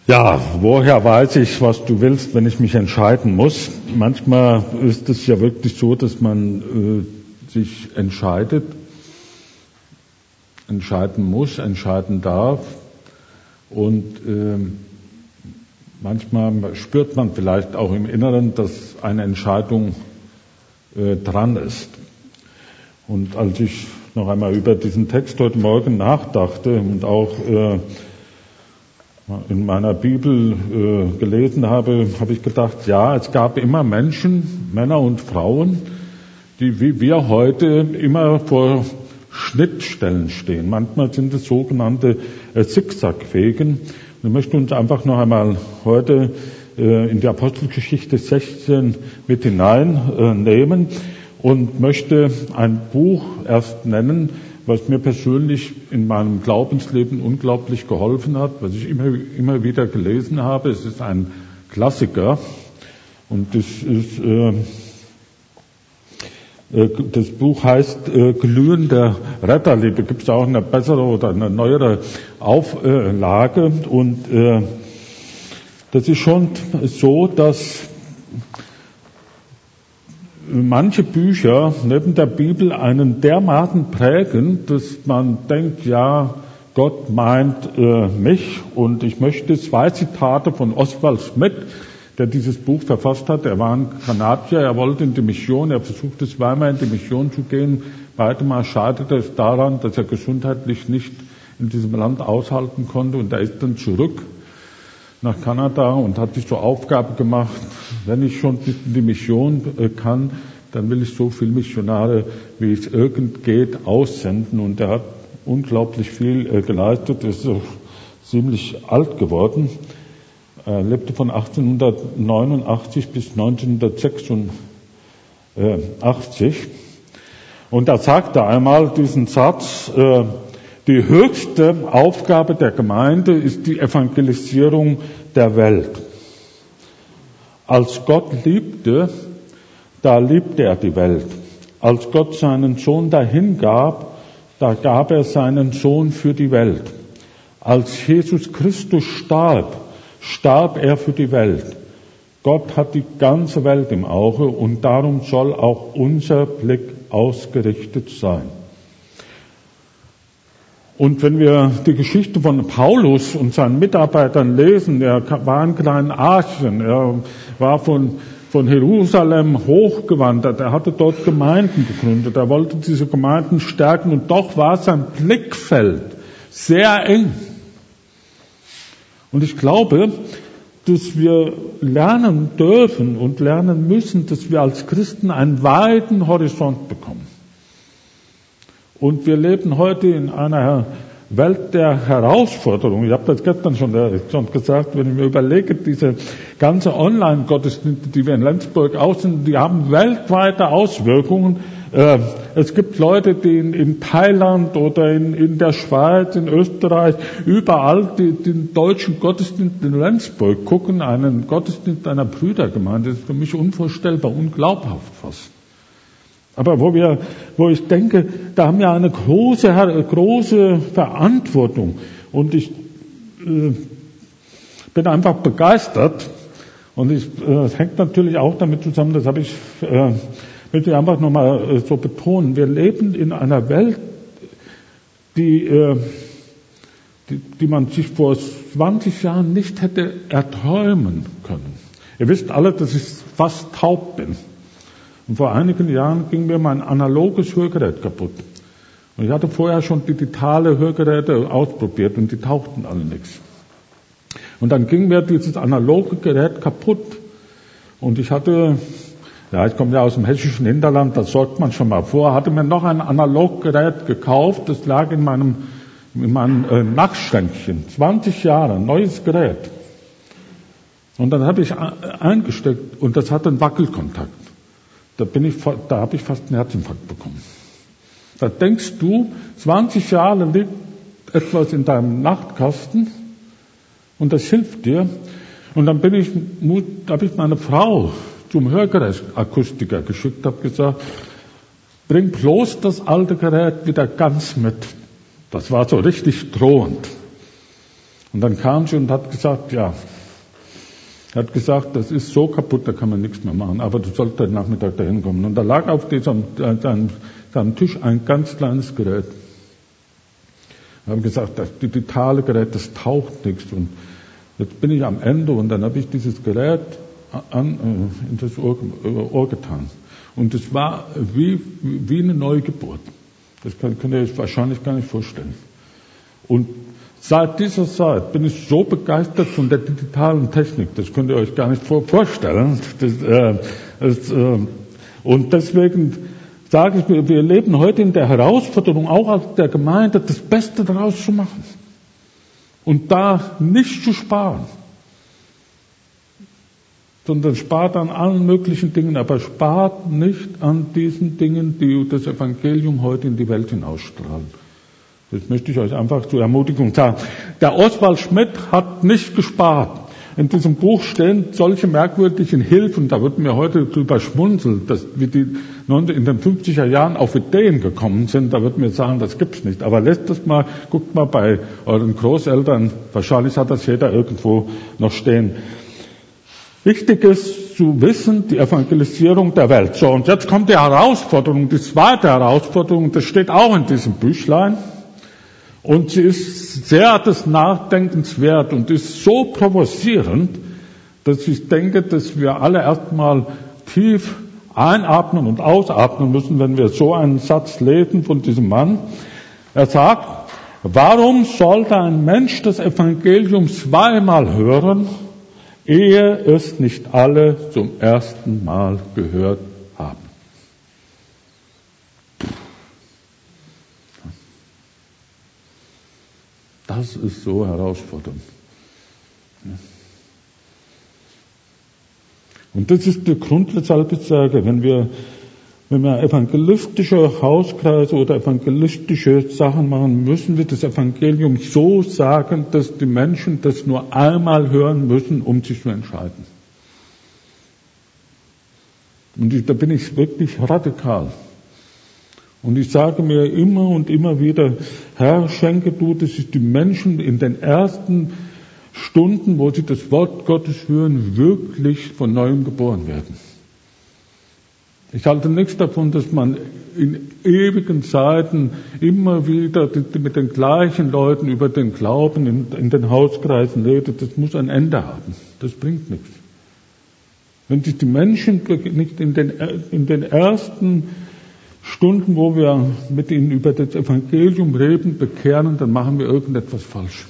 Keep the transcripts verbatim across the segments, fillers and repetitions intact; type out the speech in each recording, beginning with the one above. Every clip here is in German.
Ja, woher weiß ich, was du willst, wenn ich mich entscheiden muss? Manchmal ist es ja wirklich so, dass man äh, sich entscheidet, entscheiden muss, entscheiden darf. Und äh, manchmal spürt man vielleicht auch im Inneren, dass eine Entscheidung äh, dran ist. Und als ich noch einmal über diesen Text heute Morgen nachdachte und auch äh, in meiner Bibel äh, gelesen habe, habe ich gedacht, ja, es gab immer Menschen, Männer und Frauen, die wie wir heute immer vor Schnittstellen stehen. Manchmal sind es sogenannte äh, Zickzackwegen. Ich möchte uns einfach noch einmal heute äh, in die Apostelgeschichte sechzehn mit hineinnehmen äh, und möchte ein Buch erst nennen, was mir persönlich in meinem Glaubensleben unglaublich geholfen hat, was ich immer, immer wieder gelesen habe. Es ist ein Klassiker und das ist, äh, das Buch heißt äh, Glühende Retterliebe. Gibt es auch eine bessere oder eine neuere Auflage und äh, das ist schon so, dass manche Bücher neben der Bibel einen dermaßen prägen, dass man denkt, ja, Gott meint äh, mich. Und ich möchte zwei Zitate von Oswald Smith, der dieses Buch verfasst hat. Er war ein Kanadier, er wollte in die Mission, er versuchte zweimal in die Mission zu gehen. Beide Mal scheiterte es daran, dass er gesundheitlich nicht in diesem Land aushalten konnte. Und er ist dann zurück nach Kanada und hat sich zur Aufgabe gemacht, wenn ich schon in die Mission kann, dann will ich so viele Missionare, wie es irgend geht, aussenden. Und er hat unglaublich viel geleistet, ist auch ziemlich alt geworden. Er lebte von achtzehnhundertneunundachtzig bis neunzehnhundertsechsundachtzig. Und er sagte einmal diesen Satz, die höchste Aufgabe der Gemeinde ist die Evangelisierung der Welt. Als Gott liebte, da liebte er die Welt. Als Gott seinen Sohn dahingab, da gab er seinen Sohn für die Welt. Als Jesus Christus starb, starb er für die Welt. Gott hat die ganze Welt im Auge und darum soll auch unser Blick ausgerichtet sein. Und wenn wir die Geschichte von Paulus und seinen Mitarbeitern lesen, er war in Kleinasien, er war von, von Jerusalem hochgewandert, er hatte dort Gemeinden gegründet, er wollte diese Gemeinden stärken und doch war sein Blickfeld sehr eng. Und ich glaube, dass wir lernen dürfen und lernen müssen, dass wir als Christen einen weiten Horizont bekommen. Und wir leben heute in einer Welt der Herausforderung. Ich habe das gestern schon, schon gesagt, wenn ich mir überlege, diese ganze Online-Gottesdienste, die wir in Lenzburg aussenden, die haben weltweite Auswirkungen. Äh, es gibt Leute, die in, in Thailand oder in, in der Schweiz, in Österreich, überall die, den deutschen Gottesdienst in Lenzburg gucken, einen Gottesdienst einer Brüdergemeinde. Das ist für mich unvorstellbar, unglaubhaft fast. Aber wo wir, wo ich denke, da haben wir eine große, große Verantwortung. Und ich äh, bin einfach begeistert. Und ich, äh, es hängt natürlich auch damit zusammen, das habe ich, äh, möchte ich einfach nochmal äh, so betonen. Wir leben in einer Welt, die, äh, die, die man sich vor zwanzig Jahren nicht hätte erträumen können. Ihr wisst alle, dass ich fast taub bin. Und vor einigen Jahren ging mir mein analoges Hörgerät kaputt. Und ich hatte vorher schon digitale Hörgeräte ausprobiert und die tauchten alle nichts. Und dann ging mir dieses analoge Gerät kaputt. Und ich hatte, ja, ich komme ja aus dem hessischen Hinterland, das sorgt man schon mal vor, hatte mir noch ein Analoggerät gekauft, das lag in meinem, in meinem äh, Nachtschränkchen. zwanzig Jahre, ein neues Gerät. Und dann habe ich eingesteckt und das hatte einen Wackelkontakt. Da bin ich, da habe ich fast einen Herzinfarkt bekommen. Da denkst du, zwanzig Jahre liegt etwas in deinem Nachtkasten und das hilft dir. Und dann bin ich, da habe ich meine Frau zum Hörgerätakustiker geschickt, habe gesagt, bring bloß das alte Gerät wieder ganz mit. Das war so richtig drohend. Und dann kam sie und hat gesagt, ja, hat gesagt, das ist so kaputt, da kann man nichts mehr machen, aber du sollst heute Nachmittag dahin kommen. Und da lag auf diesem, seinem, seinem Tisch ein ganz kleines Gerät. Wir haben gesagt, das digitale Gerät, das taucht nichts. Und jetzt bin ich am Ende und dann habe ich dieses Gerät an, äh, in das Ohr, äh, Ohr getan. Und es war wie, wie eine Neugeburt. Das könnt ihr euch wahrscheinlich gar nicht vorstellen. Und seit dieser Zeit bin ich so begeistert von der digitalen Technik, das könnt ihr euch gar nicht vorstellen. Das, äh, das, äh, und deswegen sage ich, wir leben heute in der Herausforderung, auch als der Gemeinde, das Beste daraus zu machen. Und da nicht zu sparen, sondern spart an allen möglichen Dingen, aber spart nicht an diesen Dingen, die das Evangelium heute in die Welt hinausstrahlen. Das möchte ich euch einfach zur Ermutigung sagen. Der Oswald Schmidt hat nicht gespart. In diesem Buch stehen solche merkwürdigen Hilfen, da wird mir heute drüber schmunzelt, dass wir die in den fünfziger Jahren auf Ideen gekommen sind, da wird mir sagen, das gibt's nicht. Aber lässt das mal, guckt mal bei euren Großeltern, wahrscheinlich hat das jeder irgendwo noch stehen. Wichtig ist zu wissen, die Evangelisierung der Welt. So, und jetzt kommt die Herausforderung, die zweite Herausforderung, das steht auch in diesem Büchlein. Und sie ist sehr des Nachdenkens wert und ist so provozierend, dass ich denke, dass wir alle erstmal tief einatmen und ausatmen müssen, wenn wir so einen Satz lesen von diesem Mann. Er sagt, warum sollte ein Mensch das Evangelium zweimal hören, ehe es nicht alle zum ersten Mal gehört haben? Das ist so herausfordernd. Und das ist der Grund, weshalb ich sage, wenn wir, wenn wir evangelistische Hauskreise oder evangelistische Sachen machen, müssen wir das Evangelium so sagen, dass die Menschen das nur einmal hören müssen, um sich zu entscheiden. Und ich, da bin ich wirklich radikal. Und ich sage mir immer und immer wieder, Herr, schenke du, dass sich die Menschen in den ersten Stunden, wo sie das Wort Gottes hören, wirklich von Neuem geboren werden. Ich halte nichts davon, dass man in ewigen Zeiten immer wieder mit den gleichen Leuten über den Glauben in, in den Hauskreisen redet. Das muss ein Ende haben. Das bringt nichts. Wenn sich die Menschen nicht in den, in den ersten Stunden, wo wir mit ihnen über das Evangelium reden, bekehren, dann machen wir irgendetwas falsch.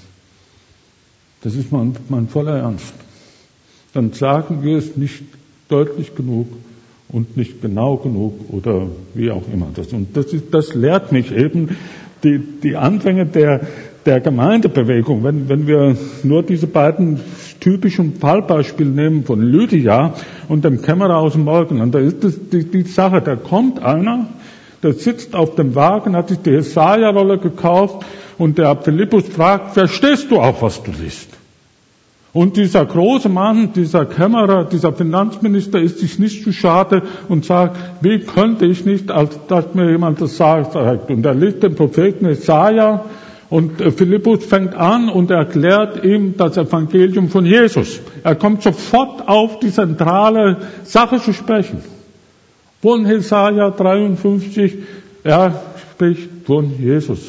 Das ist mein, mein voller Ernst. Dann sagen wir es nicht deutlich genug und nicht genau genug oder wie auch immer. Das, und das, ist, das lehrt mich eben die, die Anfänge der, der Gemeindebewegung. Wenn, wenn wir nur diese beiden typischen Fallbeispiele nehmen von Lydia und dem Kämmerer aus dem Morgenland, da ist das die, die Sache, da kommt einer, der sitzt auf dem Wagen, hat sich die Jesaja-Rolle gekauft und der Philippus fragt, verstehst du auch, was du liest? Und dieser große Mann, dieser Kämmerer, dieser Finanzminister ist sich nicht zu schade und sagt, wie könnte ich nicht, als dass mir jemand das sagt. Und er liest den Propheten Jesaja und Philippus fängt an und erklärt ihm das Evangelium von Jesus. Er kommt sofort auf die zentrale Sache zu sprechen. Von Jesaja dreiundfünfzig, er spricht von Jesus.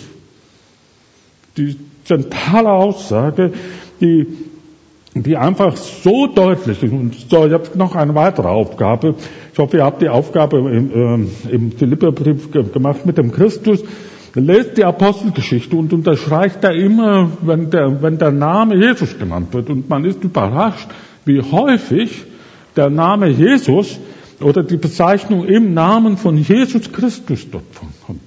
Die zentrale Aussage, die, die einfach so deutlich ist. Und so, ich habe noch eine weitere Aufgabe. Ich hoffe, ihr habt die Aufgabe im, äh, im Philipperbrief gemacht mit dem Christus. Lest die Apostelgeschichte und unterstreicht da immer, wenn der, wenn der Name Jesus genannt wird. Und man ist überrascht, wie häufig der Name Jesus oder die Bezeichnung im Namen von Jesus Christus dort kommt.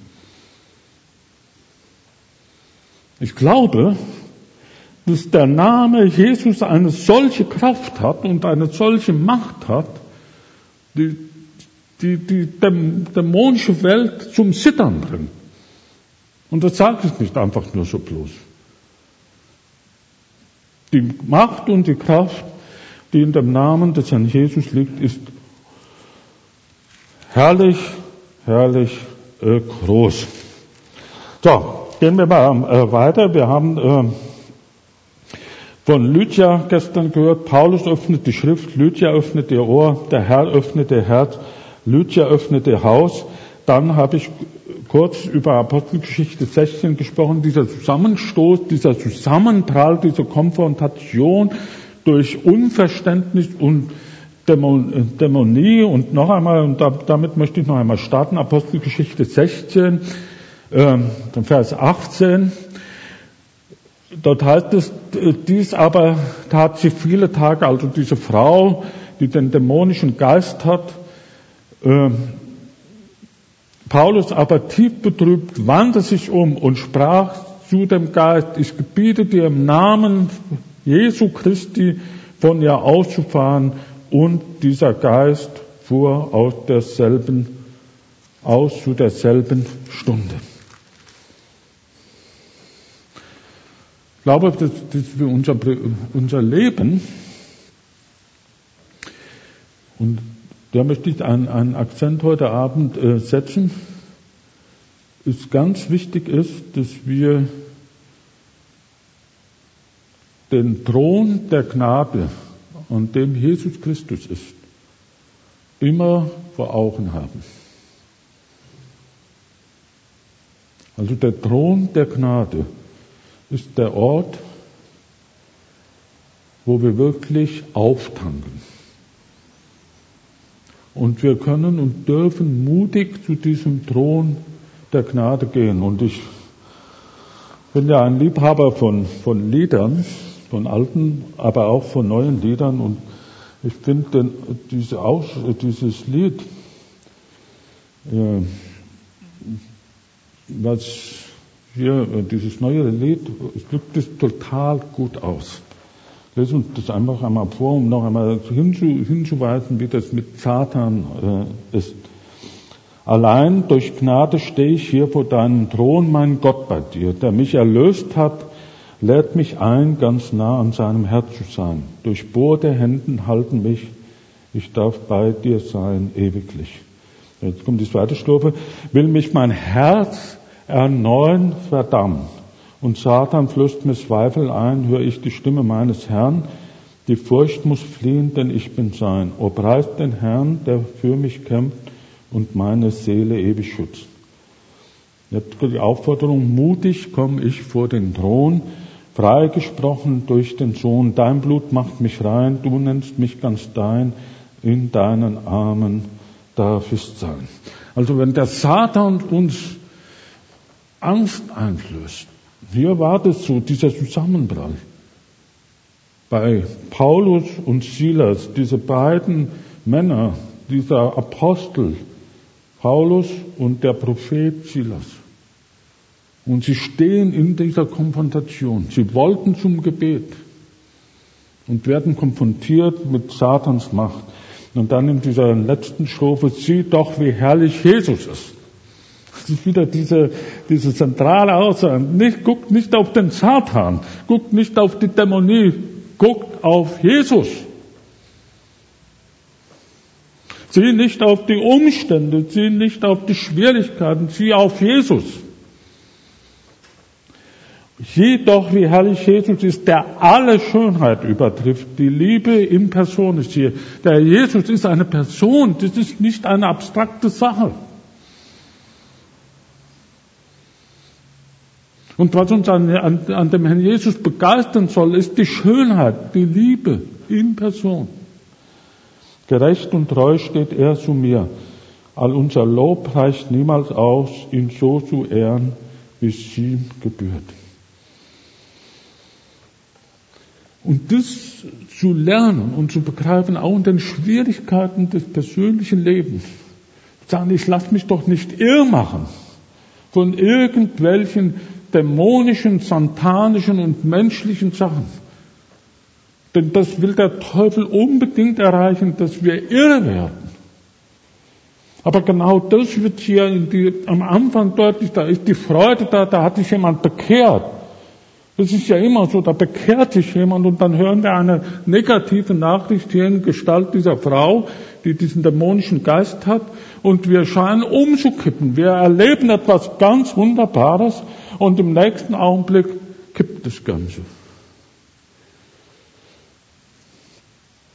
Ich glaube, dass der Name Jesus eine solche Kraft hat und eine solche Macht hat, die die, die dämonische Welt zum Zittern bringt. Und das sage ich nicht einfach nur so bloß. Die Macht und die Kraft, die in dem Namen des Herrn Jesus liegt, ist herrlich, herrlich äh, groß. So, gehen wir mal äh, weiter. Wir haben äh, von Lydia gestern gehört. Paulus öffnet die Schrift, Lydia öffnet ihr Ohr, der Herr öffnet ihr Herz, Lydia öffnet ihr Haus. Dann habe ich kurz über Apostelgeschichte sechzehn gesprochen, dieser Zusammenstoß, dieser Zusammenprall, diese Konfrontation durch Unverständnis und Dämonie. Und noch einmal, und damit möchte ich noch einmal starten, Apostelgeschichte sechzehn, äh, Vers achtzehn. Dort heißt es, dies aber tat sie viele Tage, also diese Frau, die den dämonischen Geist hat. äh, Paulus aber tief betrübt wandte sich um und sprach zu dem Geist, ich gebiete dir im Namen Jesu Christi von ihr auszufahren, und dieser Geist fuhr aus derselben, aus zu derselben Stunde. Ich glaube, dass, dass wir unser, unser Leben, und da möchte ich einen, einen Akzent heute Abend äh, setzen, es ganz wichtig ist, dass wir den Thron der Gnade, an dem Jesus Christus ist, immer vor Augen haben. Also der Thron der Gnade ist der Ort, wo wir wirklich auftanken. Und wir können und dürfen mutig zu diesem Thron der Gnade gehen. Und ich bin ja ein Liebhaber von, von Liedern, von alten, aber auch von neuen Liedern. Und ich finde diese Aus, dieses Lied, äh, was hier, dieses neue Lied, es drückt es total gut aus. Lesen uns das einfach einmal vor, um noch einmal hinzu, hinzuweisen, wie das mit Satan äh, ist. Allein durch Gnade stehe ich hier vor deinem Thron, mein Gott, bei dir, der mich erlöst hat, lädt mich ein, ganz nah an seinem Herz zu sein. Durchbohrte Händen halten mich, ich darf bei dir sein, ewiglich. Jetzt kommt die zweite Strophe. Will mich mein Herz erneuen, verdammt. Und Satan flößt mir Zweifel ein, höre ich die Stimme meines Herrn. Die Furcht muss fliehen, denn ich bin sein. O preist den Herrn, der für mich kämpft und meine Seele ewig schützt. Jetzt die Aufforderung, mutig komme ich vor den Thron, freigesprochen durch den Sohn. Dein Blut macht mich rein, du nennst mich ganz dein, in deinen Armen darf ich sein. Also wenn der Satan uns Angst einflößt, hier war das so, dieser Zusammenprall. Bei Paulus und Silas, diese beiden Männer, dieser Apostel, Paulus und der Prophet Silas. Und sie stehen in dieser Konfrontation. Sie wollten zum Gebet und werden konfrontiert mit Satans Macht. Und dann in dieser letzten Strophe, sieh doch, wie herrlich Jesus ist. Das ist wieder diese, diese zentrale Aussage. Nicht, guckt nicht auf den Satan, guckt nicht auf die Dämonie, guckt auf Jesus. Sieh nicht auf die Umstände, sieh nicht auf die Schwierigkeiten, sieh auf Jesus. Sieh doch, wie herrlich Jesus ist, der alle Schönheit übertrifft. Die Liebe in Person ist hier. Der Jesus ist eine Person, das ist nicht eine abstrakte Sache. Und was uns an, an, an dem Herrn Jesus begeistern soll, ist die Schönheit, die Liebe in Person. Gerecht und treu steht er zu mir. All unser Lob reicht niemals aus, ihn so zu ehren, wie es ihm gebührt. Und das zu lernen und zu begreifen, auch in den Schwierigkeiten des persönlichen Lebens. Sagen, ich lasse mich doch nicht irr machen von irgendwelchen dämonischen, satanischen und menschlichen Sachen. Denn das will der Teufel unbedingt erreichen, dass wir irre werden. Aber genau das wird hier in die, am Anfang deutlich, da ist die Freude da, da hat sich jemand bekehrt. Das ist ja immer so, da bekehrt sich jemand und dann hören wir eine negative Nachricht hier in Gestalt dieser Frau, die diesen dämonischen Geist hat, und wir scheinen umzukippen. Wir erleben etwas ganz Wunderbares und im nächsten Augenblick kippt das Ganze.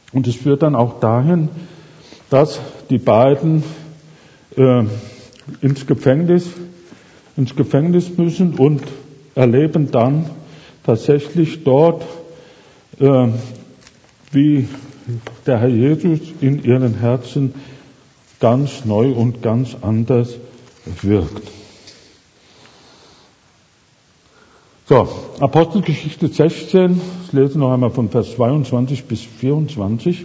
Und es führt dann auch dahin, dass die beiden äh, ins Gefängnis, ins Gefängnis müssen und erleben dann tatsächlich dort, äh, wie der Herr Jesus in ihren Herzen ganz neu und ganz anders wirkt. So, Apostelgeschichte sechzehn, ich lese noch einmal von Vers zweiundzwanzig bis vierundzwanzig.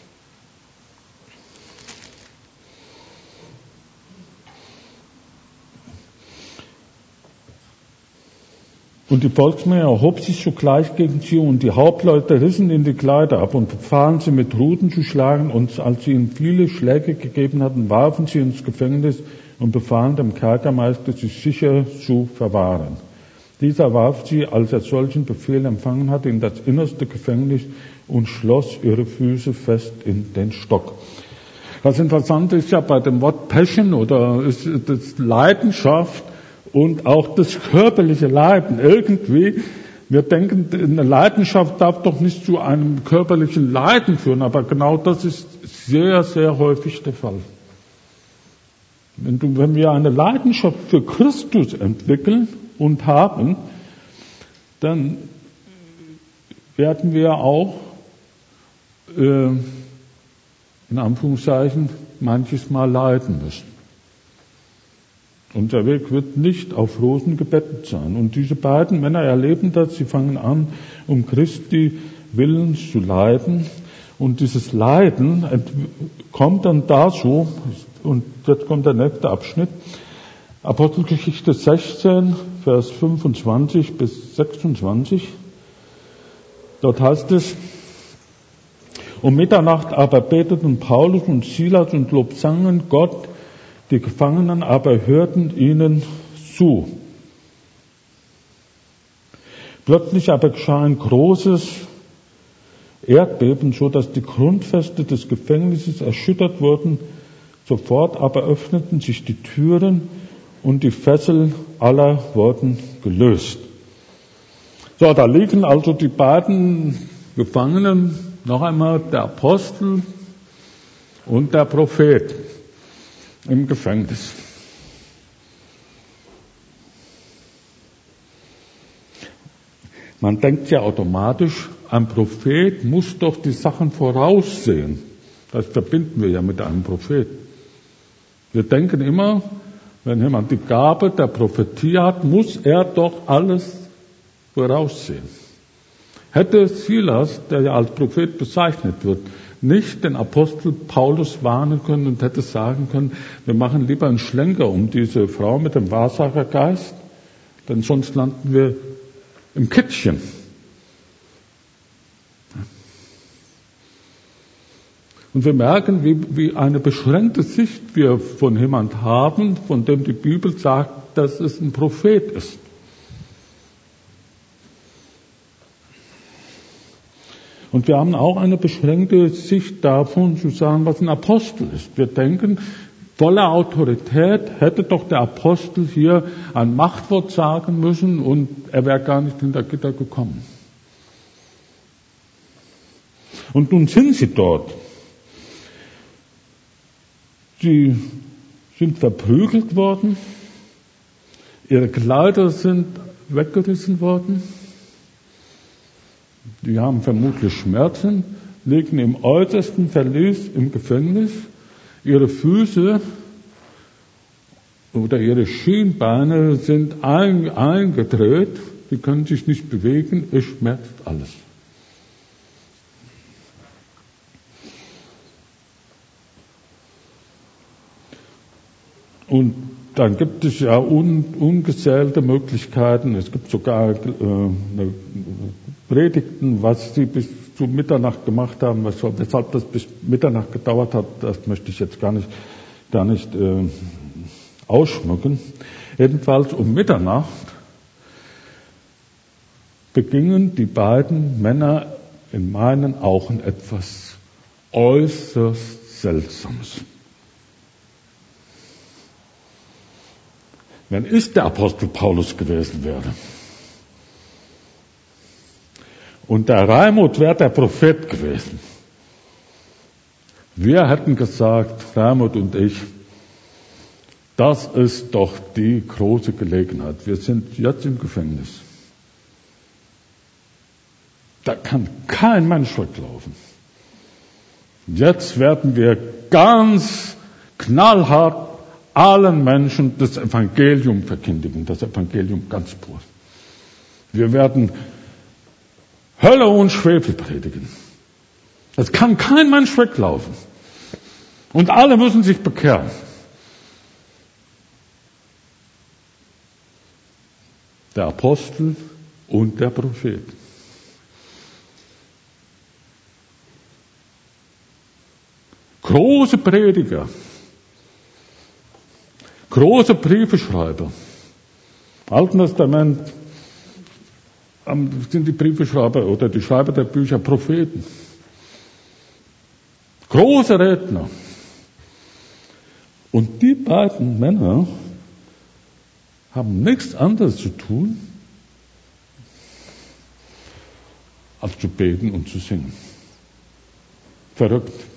Und die Volksmenge erhob sich sogleich gegen sie, und die Hauptleute rissen ihnen die Kleider ab und befahlen sie mit Ruten zu schlagen, und als sie ihnen viele Schläge gegeben hatten, warfen sie ins Gefängnis und befahlen dem Kerkermeister, sich sicher zu verwahren. Dieser warf sie, als er solchen Befehl empfangen hatte, in das innerste Gefängnis und schloss ihre Füße fest in den Stock. Das Interessante ist ja bei dem Wort Passion oder ist das Leidenschaft und auch das körperliche Leiden. Irgendwie, wir denken, eine Leidenschaft darf doch nicht zu einem körperlichen Leiden führen, aber genau das ist sehr, sehr häufig der Fall. Wenn, du, wenn wir eine Leidenschaft für Christus entwickeln und haben, dann werden wir auch, äh, in Anführungszeichen, manches Mal leiden müssen. Unser Weg wird nicht auf Rosen gebettet sein. Und diese beiden Männer erleben das, sie fangen an, um Christi Willens zu leiden. Und dieses Leiden kommt dann dazu, und jetzt kommt der nächste Abschnitt, Apostelgeschichte sechzehn, Vers fünfundzwanzig bis sechsundzwanzig. Dort heißt es, um Mitternacht aber beteten Paulus und Silas und lobsangen Gott, die Gefangenen aber hörten ihnen zu. Plötzlich aber geschah ein großes Erdbeben, so dass die Grundfeste des Gefängnisses erschüttert wurden. Sofort aber öffneten sich die Türen und die Fesseln aller wurden gelöst. So, da liegen also die beiden Gefangenen, noch einmal der Apostel und der Prophet, im Gefängnis. Man denkt ja automatisch, ein Prophet muss doch die Sachen voraussehen. Das verbinden wir ja mit einem Prophet. Wir denken immer, wenn jemand die Gabe der Prophetie hat, muss er doch alles voraussehen. Hätte Silas, der ja als Prophet bezeichnet wird, nicht den Apostel Paulus warnen können und hätte sagen können, wir machen lieber einen Schlenker um diese Frau mit dem Wahrsagergeist, denn sonst landen wir im Kittchen. Und wir merken, wie, wie eine beschränkte Sicht wir von jemand haben, von dem die Bibel sagt, dass es ein Prophet ist. Und wir haben auch eine beschränkte Sicht davon, zu sagen, was ein Apostel ist. Wir denken, voller Autorität hätte doch der Apostel hier ein Machtwort sagen müssen und er wäre gar nicht hinter Gitter gekommen. Und nun sind sie dort. Sie sind verprügelt worden, ihre Kleider sind weggerissen worden. Die haben vermutlich Schmerzen, liegen im äußersten Verlies im Gefängnis. Ihre Füße oder ihre Schienbeine sind ein, eingedreht. Sie können sich nicht bewegen. Es schmerzt alles. Und dann gibt es ja un, ungezählte Möglichkeiten. Es gibt sogar äh, eine Predigten, was sie bis zu Mitternacht gemacht haben, weshalb das bis Mitternacht gedauert hat, das möchte ich jetzt gar nicht, gar nicht äh, ausschmücken. Jedenfalls um Mitternacht begingen die beiden Männer in meinen Augen etwas äußerst Seltsames. Wenn ich der Apostel Paulus gewesen wäre und der Raimund wäre der Prophet gewesen, Wir hätten gesagt, Raimund und ich, das ist doch die große Gelegenheit. Wir sind jetzt im Gefängnis. Da kann kein Mensch weglaufen. Jetzt werden wir ganz knallhart allen Menschen das Evangelium verkündigen, das Evangelium ganz pur. Wir werden Hölle und Schwefel predigen. Es kann kein Mensch weglaufen. Und alle müssen sich bekehren. Der Apostel und der Prophet. Große Prediger, große Briefeschreiber. Im Alten Testament sind die Briefeschreiber oder die Schreiber der Bücher Propheten. Große Redner. Und die beiden Männer haben nichts anderes zu tun, als zu beten und zu singen. Verrückt.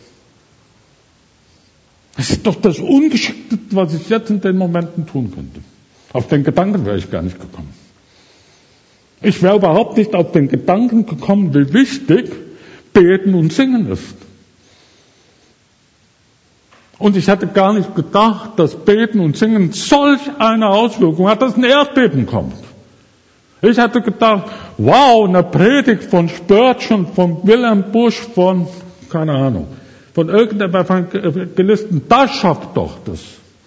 Das ist doch das Ungeschickteste, was ich jetzt in den Momenten tun könnte. Auf den Gedanken wäre ich gar nicht gekommen. Ich wäre überhaupt nicht auf den Gedanken gekommen, wie wichtig Beten und Singen ist. Und ich hätte gar nicht gedacht, dass Beten und Singen solch eine Auswirkung hat, dass ein Erdbeben kommt. Ich hätte gedacht, wow, eine Predigt von Spurgeon, von Wilhelm Busch, von, keine Ahnung, von irgendeinem Evangelisten, das schafft doch das.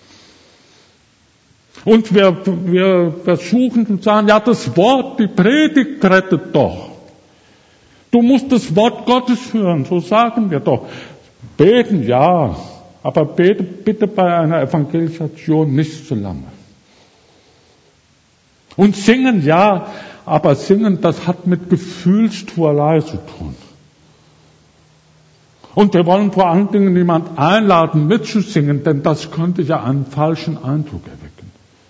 Und wir, wir versuchen zu sagen, ja, das Wort, die Predigt rettet doch. Du musst das Wort Gottes hören, so sagen wir doch. Beten, ja, aber bete bitte bei einer Evangelisation nicht so lange. Und singen, ja, aber singen, das hat mit Gefühlstuerei zu tun. Und wir wollen vor allen Dingen niemand einladen, mitzusingen, denn das könnte ja einen falschen Eindruck erwecken.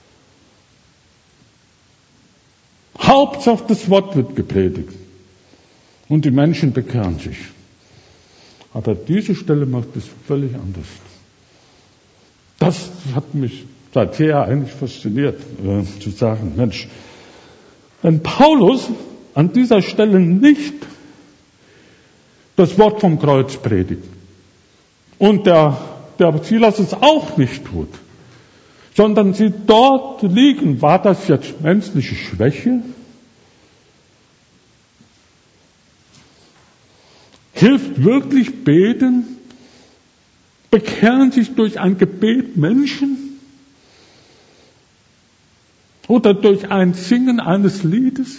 Hauptsache das Wort wird gepredigt. Und die Menschen bekehren sich. Aber diese Stelle macht es völlig anders. Das hat mich seither eigentlich fasziniert, äh, zu sagen, Mensch, wenn Paulus an dieser Stelle nicht das Wort vom Kreuz predigt und der, der Silas es auch nicht tut, sondern sie dort liegen, war das jetzt menschliche Schwäche? Hilft wirklich Beten? Bekehren sich durch ein Gebet Menschen? Oder durch ein Singen eines Liedes?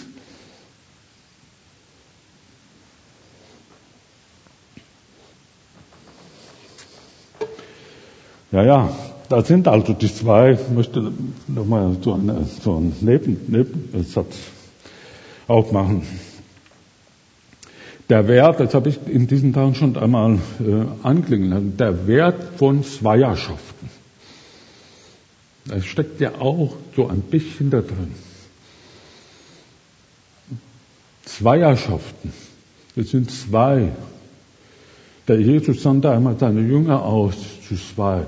Ja, ja, da sind also die zwei, ich möchte nochmal so, eine, so einen Neben, Nebensatz aufmachen. Der Wert, das habe ich in diesen Tagen schon einmal äh, anklingen lassen, der Wert von Zweierschaften. Das steckt ja auch so ein bisschen da drin. Zweierschaften, das sind zwei. Der Jesus sandte einmal seine Jünger aus, zu zweit.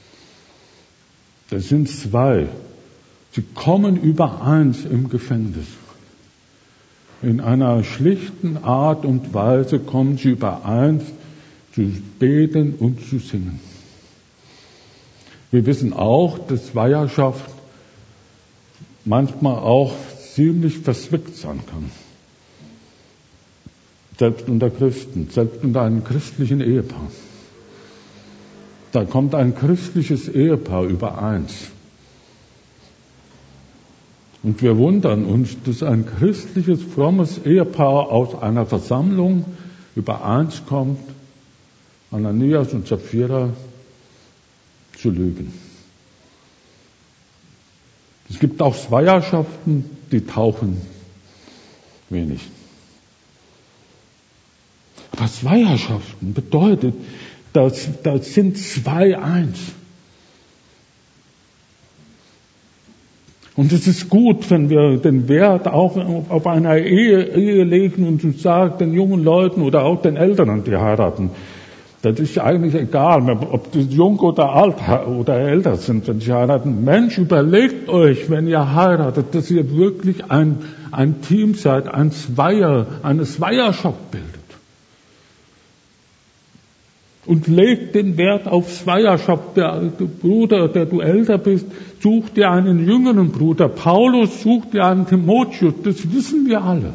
Das sind zwei. Sie kommen übereins im Gefängnis. In einer schlichten Art und Weise kommen sie übereins, zu beten und zu singen. Wir wissen auch, dass Zweierschaft manchmal auch ziemlich verzwickt sein kann. Selbst unter Christen, selbst unter einem christlichen Ehepaar. Da kommt ein christliches Ehepaar übereins. Und wir wundern uns, dass ein christliches, frommes Ehepaar aus einer Versammlung übereinskommt, Ananias und Sapphira zu lügen. Es gibt auch Zweierschaften, die tauchen wenig. Aber Zweierschaften bedeutet, das, das sind zwei eins. Und es ist gut, wenn wir den Wert auch auf einer Ehe, Ehe legen und sagen den jungen Leuten oder auch den Eltern, die heiraten, Das ist eigentlich egal, ob die jung oder alt oder älter sind, wenn sie heiraten. Mensch, überlegt euch, wenn ihr heiratet, dass ihr wirklich ein, ein Team seid, ein Zweier, eine Zweierschaft bildet. Und legt den Wert auf Zweierschaft. Der, der Bruder, der du älter bist, such dir einen jüngeren Bruder. Paulus sucht dir einen Timotheus, das wissen wir alle.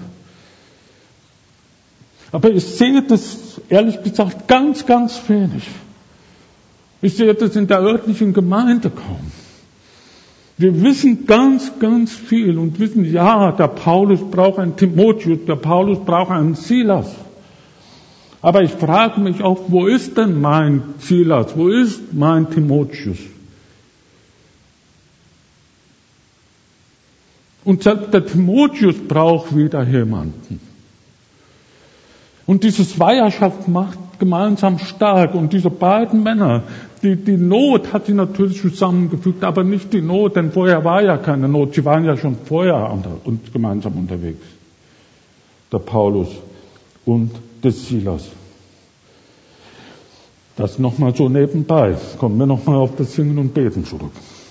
Aber ich sehe das, ehrlich gesagt, ganz, ganz wenig. Ich sehe das in der örtlichen Gemeinde kaum. Wir wissen ganz, ganz viel und wissen, ja, der Paulus braucht einen Timotheus, der Paulus braucht einen Silas. Aber ich frage mich auch, wo ist denn mein Silas, wo ist mein Timotheus? Und selbst der Timotheus braucht wieder jemanden. Und diese Zweierschaft macht gemeinsam stark. Und diese beiden Männer, die, die Not hat sie natürlich zusammengefügt, aber nicht die Not, denn vorher war ja keine Not. Sie waren ja schon vorher und gemeinsam unterwegs. Der Paulus und der Silas. Das nochmal so nebenbei. Kommen wir nochmal auf das Singen und Beten zurück.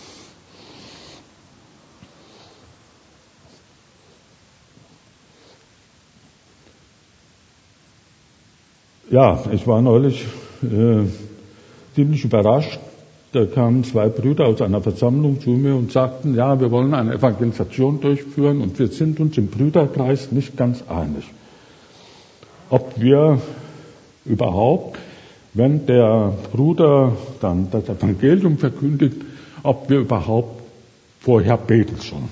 Ja, ich war neulich äh, ziemlich überrascht. Da kamen zwei Brüder aus einer Versammlung zu mir und sagten, ja, wir wollen eine Evangelisation durchführen und wir sind uns im Brüderkreis nicht ganz einig, ob wir überhaupt, wenn der Bruder dann das Evangelium verkündigt, ob wir überhaupt vorher beten sollen.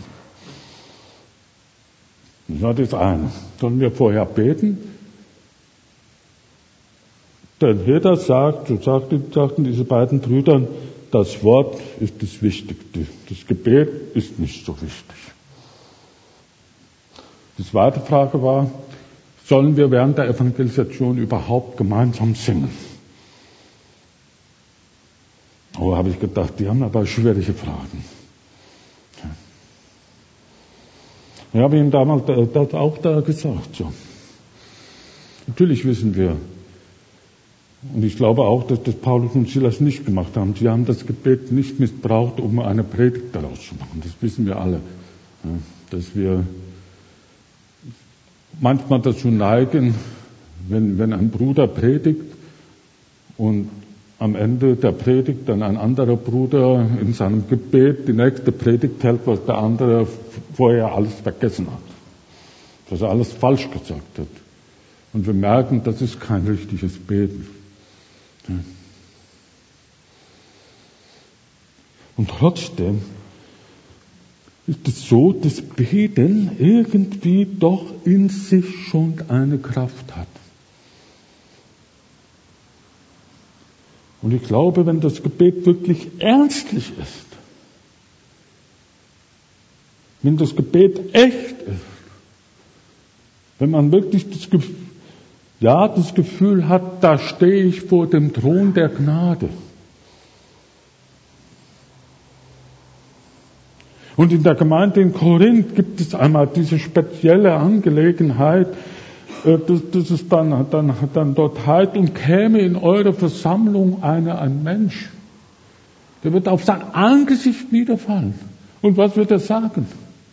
Das war das eine. Sollen wir vorher beten? Denn jeder sagt, so sagten diese beiden Brüder, das Wort ist das Wichtigste. Das Gebet ist nicht so wichtig. Die zweite Frage war, sollen wir während der Evangelisation überhaupt gemeinsam singen? Oh, habe ich gedacht, die haben aber schwierige Fragen. Ich habe ihnen damals das auch da gesagt. So. Natürlich wissen wir, und ich glaube auch, dass das Paulus und Silas nicht gemacht haben. Sie haben das Gebet nicht missbraucht, um eine Predigt daraus zu machen. Das wissen wir alle. Ja, dass wir manchmal dazu neigen, wenn, wenn ein Bruder predigt und am Ende der Predigt dann ein anderer Bruder in seinem Gebet die nächste Predigt hält, was der andere vorher alles vergessen hat. Was er alles falsch gesagt hat. Und wir merken, das ist kein richtiges Beten. Und trotzdem ist es so, dass Beten irgendwie doch in sich schon eine Kraft hat. Und ich glaube, wenn das Gebet wirklich ernstlich ist, wenn das Gebet echt ist, wenn man wirklich das Gefühl, ja, das Gefühl hat, da stehe ich vor dem Thron der Gnade. Und in der Gemeinde in Korinth gibt es einmal diese spezielle Angelegenheit, dass, dass es dann, dann, dann dort heißt, und käme in eure Versammlung einer, ein Mensch, der wird auf sein Angesicht niederfallen. Und was wird er sagen?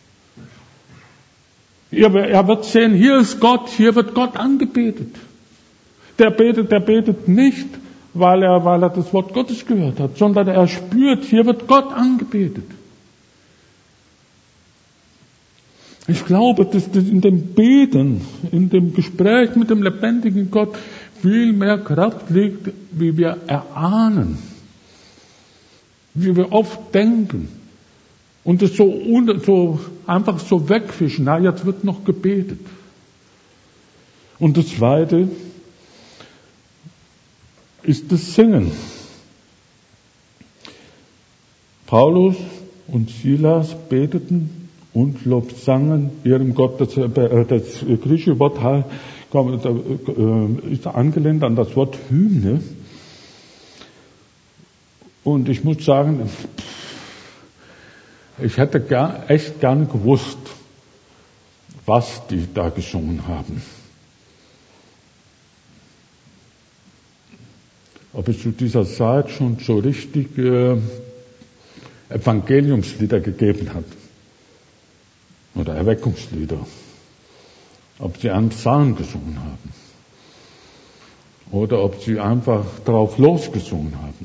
Er wird sehen, hier ist Gott, hier wird Gott angebetet. Der betet, der betet nicht, weil er, weil er das Wort Gottes gehört hat, sondern er spürt, hier wird Gott angebetet. Ich glaube, dass das in dem Beten, in dem Gespräch mit dem lebendigen Gott viel mehr Kraft liegt, wie wir erahnen, wie wir oft denken. Und es so, so einfach so wegfischen. Na, jetzt wird noch gebetet. Und das Zweite ist das Singen. Paulus und Silas beteten und lobsangen ihrem Gott. Das, das griechische Wort ist angelehnt an das Wort Hymne. Und ich muss sagen, ich hätte gern, echt gern gewusst, was die da gesungen haben. ob es zu dieser Zeit schon so richtige Evangeliumslieder gegeben hat. Oder Erweckungslieder. Ob sie einen Psalm gesungen haben. Oder ob sie einfach drauf losgesungen haben.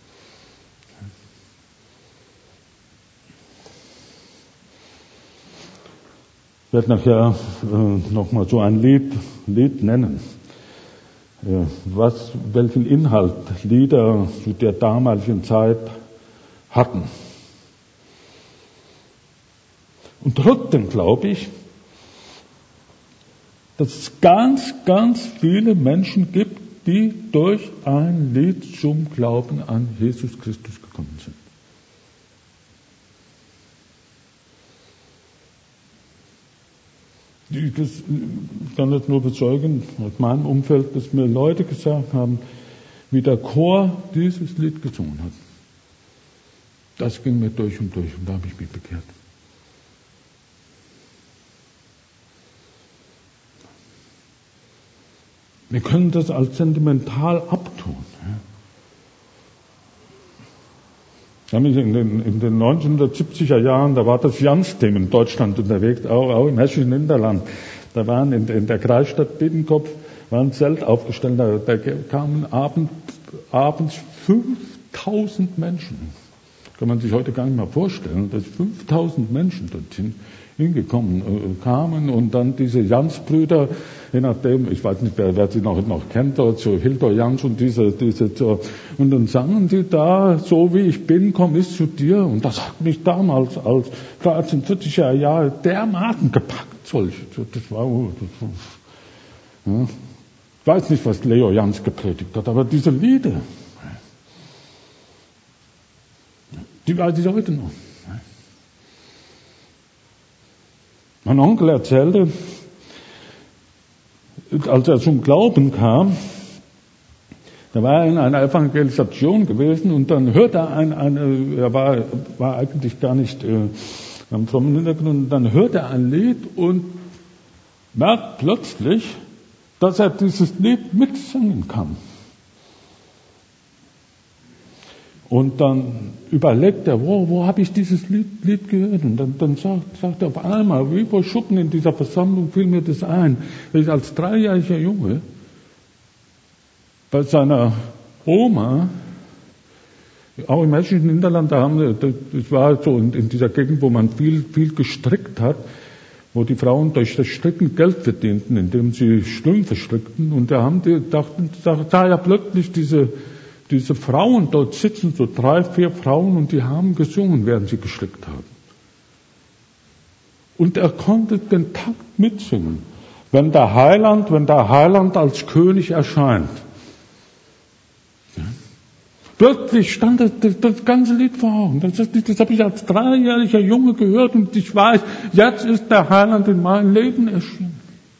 Ich werde nachher äh, nochmal so ein Lied, Lied nennen. Äh, was, welchen Inhalt Lieder zu der damaligen Zeit hatten. Und trotzdem glaube ich, dass es ganz, ganz viele Menschen gibt, die durch ein Lied zum Glauben an Jesus Christus gekommen sind. Ich kann das nur bezeugen, aus meinem Umfeld, dass mir Leute gesagt haben, wie der Chor dieses Lied gesungen hat. Das ging mir durch und durch und da habe ich mich bekehrt. Wir können das als sentimental abtun. In den, in den neunzehnhundertsiebziger Jahren, da war das Jans-Team in Deutschland unterwegs, auch, auch im hessischen Hinterland. Da waren in, in der Kreisstadt Biedenkopf war ein Zelt aufgestellt, da, da kamen abend, abends fünftausend Menschen. Kann man sich heute gar nicht mehr vorstellen, dass fünftausend Menschen dorthin hingekommen äh, kamen und dann diese Jans-Brüder, je nachdem, ich weiß nicht, wer, wer sie noch, noch kennt, dort, so Hildur Jans und diese, diese, so, und dann sangen die da, so wie ich bin, komm ich zu dir, und das hat mich damals als dreizehnhundertvierziger Jahre dermaßen gepackt, solche, das war, das war ja. Ich weiß nicht, was Leo Jans gepredigt hat, aber diese Lieder, die weiß ich heute noch. Mein Onkel erzählte, als er zum Glauben kam, da war er in einer Evangelisation gewesen und dann hörte er ein, eine, er war, war eigentlich gar nicht äh, am frommen Hintergrund, und dann hörte er ein Lied und merkt plötzlich, dass er dieses Lied mitsingen kann. Und dann überlegt er, wo, wo habe ich dieses Lied, Lied gehört? Und dann, dann sagt, sagt er auf einmal, wie vor Schuppen in dieser Versammlung fiel mir das ein, dass ich als dreijähriger Junge bei seiner Oma, auch im hessischen Hinterland, da haben wir, das war so in, in dieser Gegend, wo man viel, viel gestrickt hat, wo die Frauen durch das Stricken Geld verdienten, indem sie Strümpfe strickten. Und da haben die, dachten, da sah ja plötzlich diese Diese Frauen dort sitzen, so drei, vier Frauen, und die haben gesungen, während sie gestrickt haben. Und er konnte den Takt mitsingen. Wenn der Heiland, wenn der Heiland als König erscheint. Ja. Plötzlich stand das, das, das ganze Lied vor Augen. Das, das, das habe ich als dreijähriger Junge gehört und ich weiß, jetzt ist der Heiland in meinem Leben erschienen.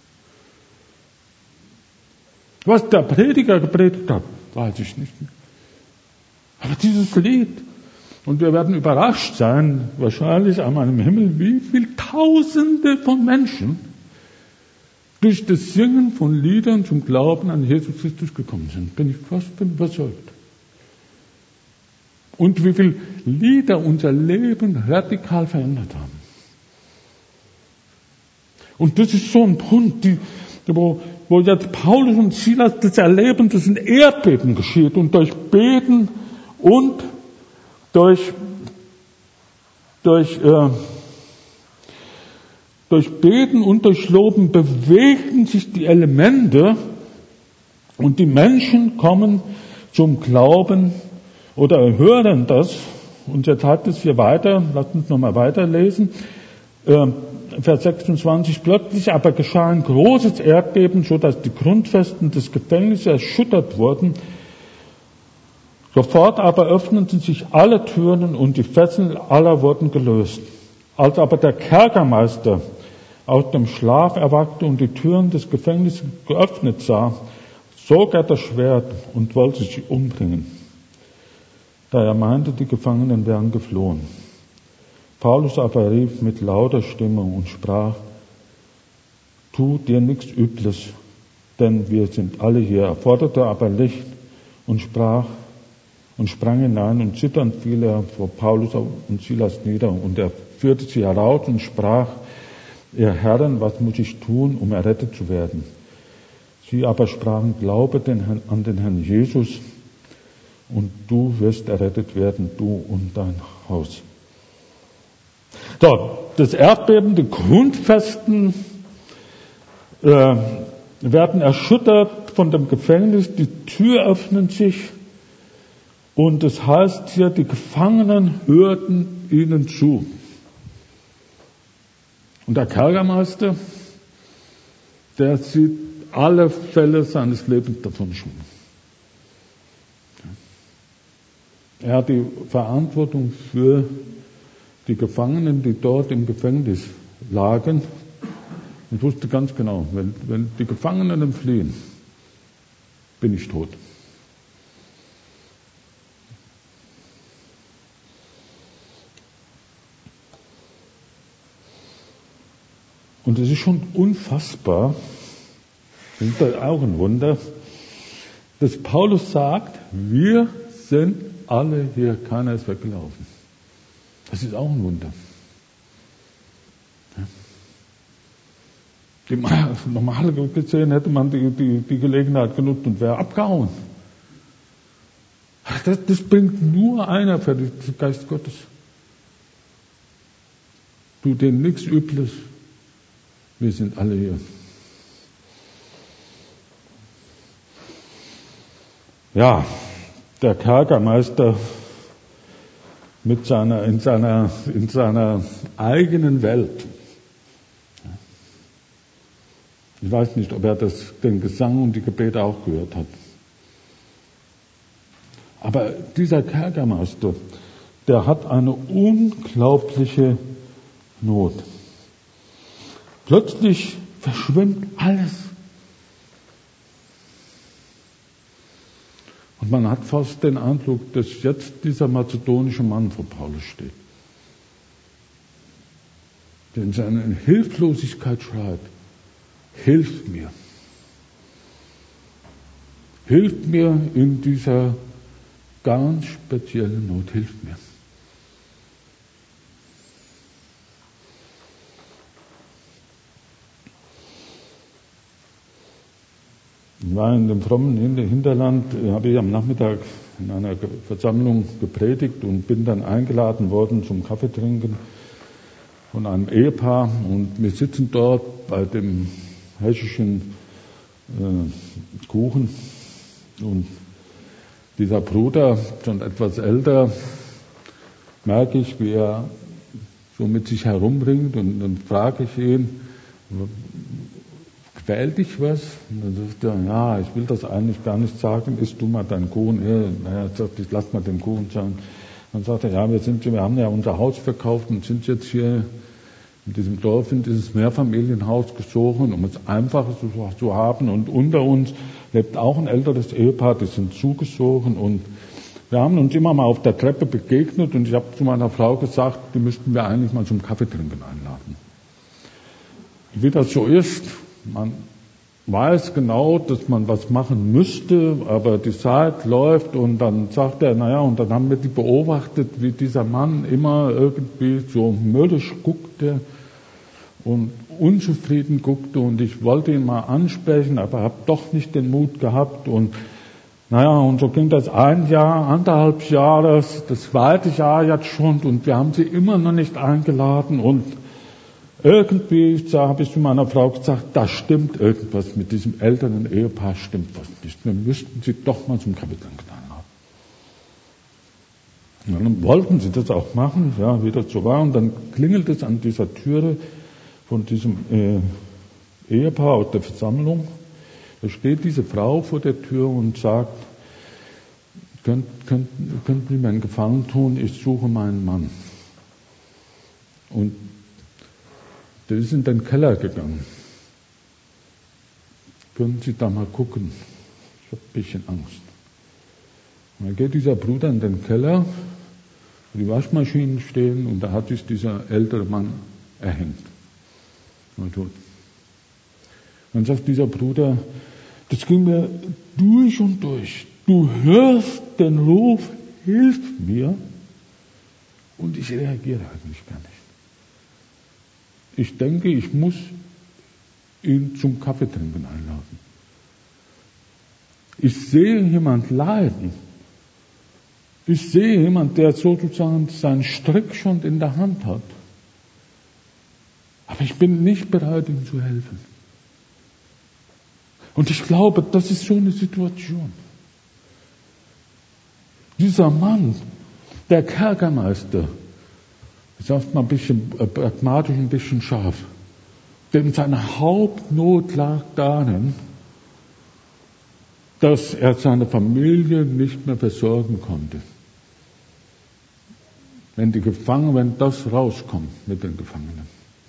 Was der Prediger gepredigt hat, weiß ich nicht mehr. Aber dieses Lied, und wir werden überrascht sein, wahrscheinlich an meinem Himmel, wie viele Tausende von Menschen durch das Singen von Liedern zum Glauben an Jesus Christus gekommen sind. Bin ich fast überzeugt. Und wie viele Lieder unser Leben radikal verändert haben. Und das ist so ein Punkt, die, wo, wo jetzt Paulus und Silas das erleben, dass ein Erdbeben geschieht und durch Beten und durch, durch, äh, durch Beten und durch Loben bewegen sich die Elemente und die Menschen kommen zum Glauben oder hören das. Und jetzt hat es hier weiter, lasst uns nochmal weiterlesen. Äh, Vers sechsundzwanzig, plötzlich aber geschah ein großes Erdbeben, so dass die Grundfesten des Gefängnisses erschüttert wurden. Sofort aber öffneten sich alle Türen und die Fesseln aller wurden gelöst. Als aber der Kerkermeister aus dem Schlaf erwachte und die Türen des Gefängnisses geöffnet sah, zog er das Schwert und wollte sich umbringen, da er meinte, die Gefangenen wären geflohen. Paulus aber rief mit lauter Stimme und sprach, tu dir nichts Übles, denn wir sind alle hier. Er forderte aber Licht und sprach und sprang hinein und zitternd fiel er vor Paulus und Silas nieder und er führte sie heraus und sprach: Ihr Herren, was muss ich tun, um errettet zu werden? Sie aber sprachen: Glaube den Herrn, an den Herrn Jesus und du wirst errettet werden, du und dein Haus. So, das Erdbeben, die Grundfesten äh, werden erschüttert von dem Gefängnis, die Tür öffnet sich und es heißt hier, die Gefangenen hörten ihnen zu. Und der Kerkermeister, der sieht alle Fälle seines Lebens davon schwimmen. Er hat die Verantwortung für die Gefangenen, die dort im Gefängnis lagen, und wusste ganz genau, wenn, wenn die Gefangenen fliehen, bin ich tot. Und es ist schon unfassbar, das ist auch ein Wunder, dass Paulus sagt, wir sind alle hier, keiner ist weggelaufen. Das ist auch ein Wunder. Die, normal gesehen hätte man die, die, die Gelegenheit genutzt und wäre abgehauen. Das, das bringt nur einer für den Geist Gottes. Tu denen nichts Übles. Wir sind alle hier. Ja, der Kerkermeister mit seiner, in seiner, in seiner eigenen Welt. Ich weiß nicht, ob er das, den Gesang und die Gebete auch gehört hat. Aber dieser Kerkermeister, der hat eine unglaubliche Not. Plötzlich verschwimmt alles. Und man hat fast den Eindruck, dass jetzt dieser mazedonische Mann vor Paulus steht, der in seiner Hilflosigkeit schreit: Hilf mir. Hilf mir in dieser ganz speziellen Not. Hilf mir. Ich war in dem frommen Hinterland, habe ich am Nachmittag in einer Versammlung gepredigt und bin dann eingeladen worden zum Kaffeetrinken von einem Ehepaar. Und wir sitzen dort bei dem hessischen äh, Kuchen und dieser Bruder, schon etwas älter, merke ich, wie er so mit sich herumbringt, und dann frage ich ihn: Quält dich was? Und dann sagt er: Ja, ich will das eigentlich gar nicht sagen, isst du mal deinen Kuchen. Ja, naja, sagt, ich lass mal den Kuchen sagen. Dann sagt er: Ja, wir sind, wir haben ja unser Haus verkauft und sind jetzt hier in diesem Dorf, in dieses Mehrfamilienhaus gezogen, um es einfacher zu, zu haben. Und unter uns lebt auch ein älteres Ehepaar, die sind zugezogen. Und wir haben uns immer mal auf der Treppe begegnet. Und ich habe zu meiner Frau gesagt, die müssten wir eigentlich mal zum Kaffeetrinken einladen. Wie das so ist, man weiß genau, dass man was machen müsste, aber die Zeit läuft und dann sagt er, naja, und dann haben wir die beobachtet, wie dieser Mann immer irgendwie so mürrisch guckte und unzufrieden guckte, und ich wollte ihn mal ansprechen, aber habe doch nicht den Mut gehabt. Und naja, und so ging das ein Jahr, anderthalb Jahre, das zweite Jahr jetzt schon, und wir haben sie immer noch nicht eingeladen. Und irgendwie habe ich zu meiner Frau gesagt, da stimmt irgendwas mit diesem älteren Ehepaar, stimmt was nicht. Wir müssten sie doch mal zum Kaffeetrinken einladen. Und dann wollten sie das auch machen, ja, wie das so war. Und dann klingelt es an dieser Türe von diesem äh, Ehepaar aus der Versammlung. Da steht diese Frau vor der Tür und sagt: Könnt, könnt, könnt mir einen Gefallen tun, ich suche meinen Mann. Und der ist in den Keller gegangen. Können Sie da mal gucken? Ich habe ein bisschen Angst. Und dann geht dieser Bruder in den Keller, wo die Waschmaschinen stehen, und da hat sich dieser ältere Mann erhängt. War tot. Dann sagt dieser Bruder: Das ging mir durch und durch. Du hörst den Ruf, hilf mir, und ich reagiere eigentlich gar nicht. Ich denke, ich muss ihn zum Kaffeetrinken einladen. Ich sehe jemand leiden. Ich sehe jemand, der sozusagen seinen Strick schon in der Hand hat. Aber ich bin nicht bereit, ihm zu helfen. Und ich glaube, das ist so eine Situation. Dieser Mann, der Kerkermeister, ich sage mal ein bisschen pragmatisch, ein bisschen scharf, dem seine Hauptnot lag darin, dass er seine Familie nicht mehr versorgen konnte. Wenn die Gefangenen, wenn das rauskommt mit den Gefangenen.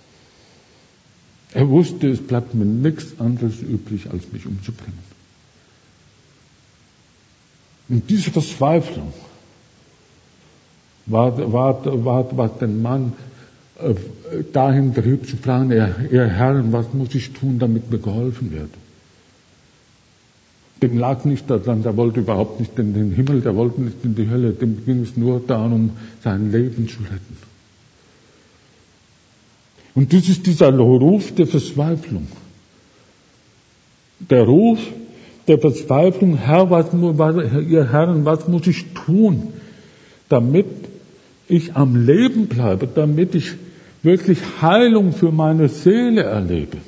Er wusste, es bleibt mir nichts anderes übrig, als mich umzubringen. Und diese Verzweiflung war, war, war, war den Mann äh, dahin trieb zu fragen, ihr, ihr Herren, was muss ich tun, damit mir geholfen wird? Dem lag nicht daran, der wollte überhaupt nicht in den Himmel, der wollte nicht in die Hölle, dem ging es nur darum, sein Leben zu retten. Und das ist dieser Ruf der Verzweiflung. Der Ruf der Verzweiflung, Herr, was, ihr Herren, was muss ich tun, damit ich am Leben bleibe, damit ich wirklich Heilung für meine Seele erlebe.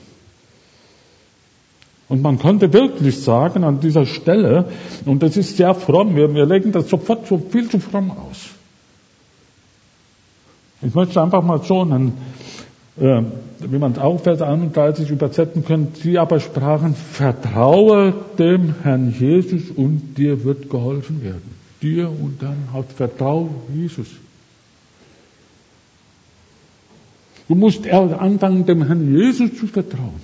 Und man konnte wirklich sagen an dieser Stelle, und das ist sehr fromm, wir, wir legen das sofort so viel zu fromm aus. Ich möchte einfach mal so einen, äh, wie man es auch Vers einunddreißig übersetzen könnte, sie aber sprachen, vertraue dem Herrn Jesus und dir wird geholfen werden. Dir und deinem Haus, vertraue Jesus. Du musst erst anfangen, dem Herrn Jesus zu vertrauen.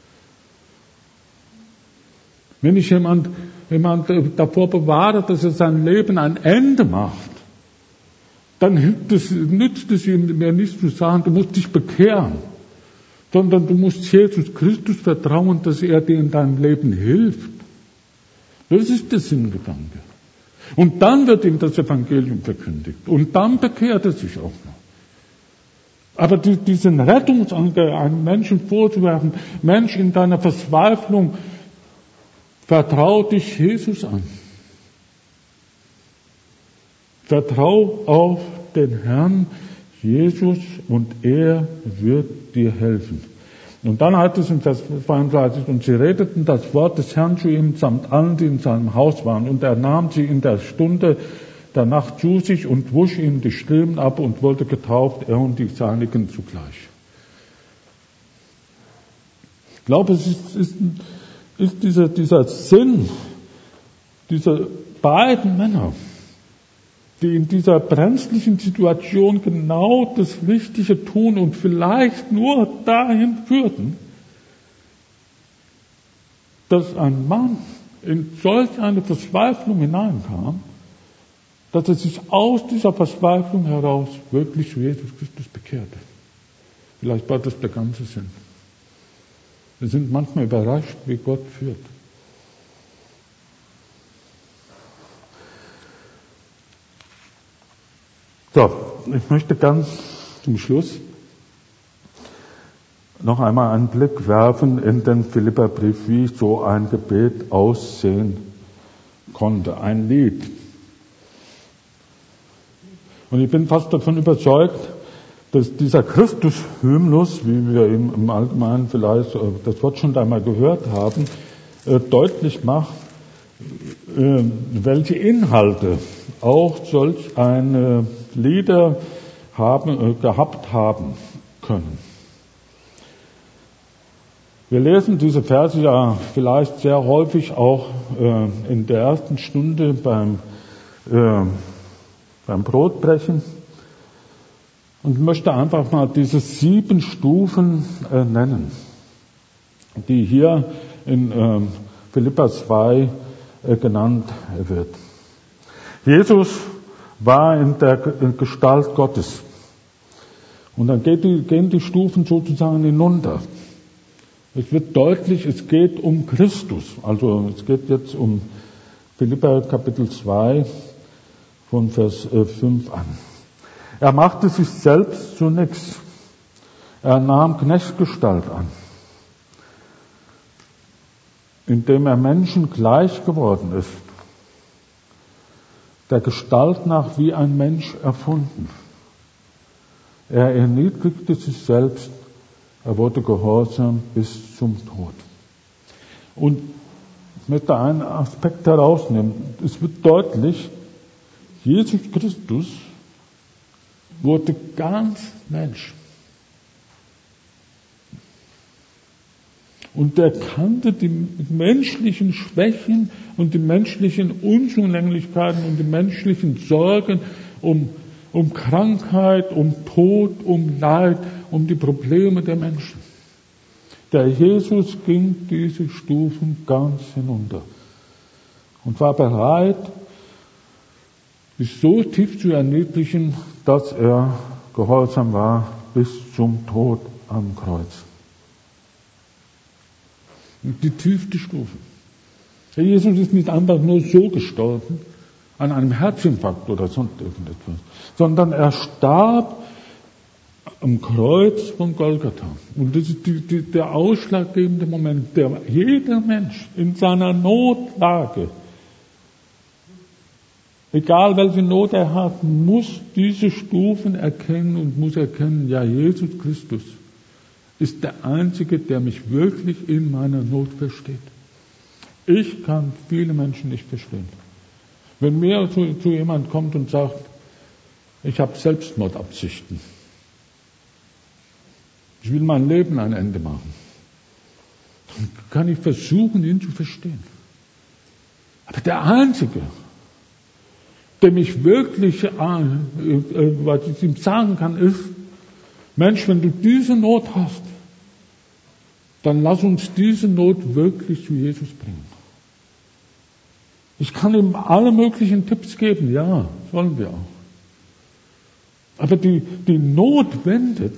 Wenn ich jemand, jemand davor bewahre, dass er sein Leben ein Ende macht, dann hilft es, nützt es ihm mir nicht zu sagen, du musst dich bekehren, sondern du musst Jesus Christus vertrauen, dass er dir in deinem Leben hilft. Das ist der Sinngedanke. Und dann wird ihm das Evangelium verkündigt. Und dann bekehrt er sich auch noch. Aber die, diesen Rettungsanker einem Menschen vorzuwerfen, Mensch, in deiner Verzweiflung, vertrau dich Jesus an. Vertrau auf den Herrn Jesus und er wird dir helfen. Und dann heißt es in Vers zweiunddreißig, und sie redeten das Wort des Herrn zu ihm samt allen, die in seinem Haus waren. Und er nahm sie in der Stunde der Nacht zu sich und wusch ihnen die Striemen ab und wurde getauft, er und die Seinigen zugleich. Ich glaube, es ist, ist, ist dieser, dieser Sinn dieser beiden Männer, die in dieser brenzlichen Situation genau das Richtige tun und vielleicht nur dahin führten, dass ein Mann in solch eine Verzweiflung hineinkam, dass er sich aus dieser Verzweiflung heraus wirklich zu Jesus Christus bekehrte. Vielleicht war das der ganze Sinn. Wir sind manchmal überrascht, wie Gott führt. So, ich möchte ganz zum Schluss noch einmal einen Blick werfen in den Philipperbrief, wie so ein Gebet aussehen konnte, ein Lied. Und ich bin fast davon überzeugt, dass dieser Christus-Hymnus, wie wir ihm im Allgemeinen vielleicht das Wort schon einmal gehört haben, deutlich macht, welche Inhalte auch solch eine Lieder haben, gehabt haben können. Wir lesen diese Verse ja vielleicht sehr häufig auch äh, in der ersten Stunde beim, äh, beim Brotbrechen und möchte einfach mal diese sieben Stufen äh, nennen, die hier in äh, Philipper zwei äh, genannt wird. Jesus war in der Gestalt Gottes. Und dann geht die, gehen die Stufen sozusagen hinunter. Es wird deutlich, es geht um Christus. Also es geht jetzt um Philipper Kapitel zwei von Vers fünf an. Er machte sich selbst zu nichts. Er nahm Knechtsgestalt an, indem er Menschen gleich geworden ist, der Gestalt nach wie ein Mensch erfunden. Er erniedrigte sich selbst, er wurde gehorsam bis zum Tod. Und ich möchte einen Aspekt herausnehmen. Es wird deutlich, Jesus Christus wurde ganz Mensch. Und er kannte die menschlichen Schwächen und die menschlichen Unzulänglichkeiten und die menschlichen Sorgen um, um Krankheit, um Tod, um Leid, um die Probleme der Menschen. Der Jesus ging diese Stufen ganz hinunter und war bereit, sich so tief zu erniedrigen, dass er gehorsam war bis zum Tod am Kreuz. Die tiefste Stufe. Der Jesus ist nicht einfach nur so gestorben, an einem Herzinfarkt oder sonst irgendetwas, sondern er starb am Kreuz von Golgatha. Und das ist die, die, der ausschlaggebende Moment, der jeder Mensch in seiner Notlage, egal welche Not er hat, muss diese Stufen erkennen und muss erkennen, ja, Jesus Christus ist der Einzige, der mich wirklich in meiner Not versteht. Ich kann viele Menschen nicht verstehen. Wenn mir zu, zu jemand kommt und sagt, ich habe Selbstmordabsichten, ich will mein Leben ein Ende machen, dann kann ich versuchen, ihn zu verstehen. Aber der Einzige, der mich wirklich, äh, äh, was ich ihm sagen kann, ist, Mensch, wenn du diese Not hast, dann lass uns diese Not wirklich zu Jesus bringen. Ich kann ihm alle möglichen Tipps geben, ja, sollen wir auch. Aber die, die Not wendet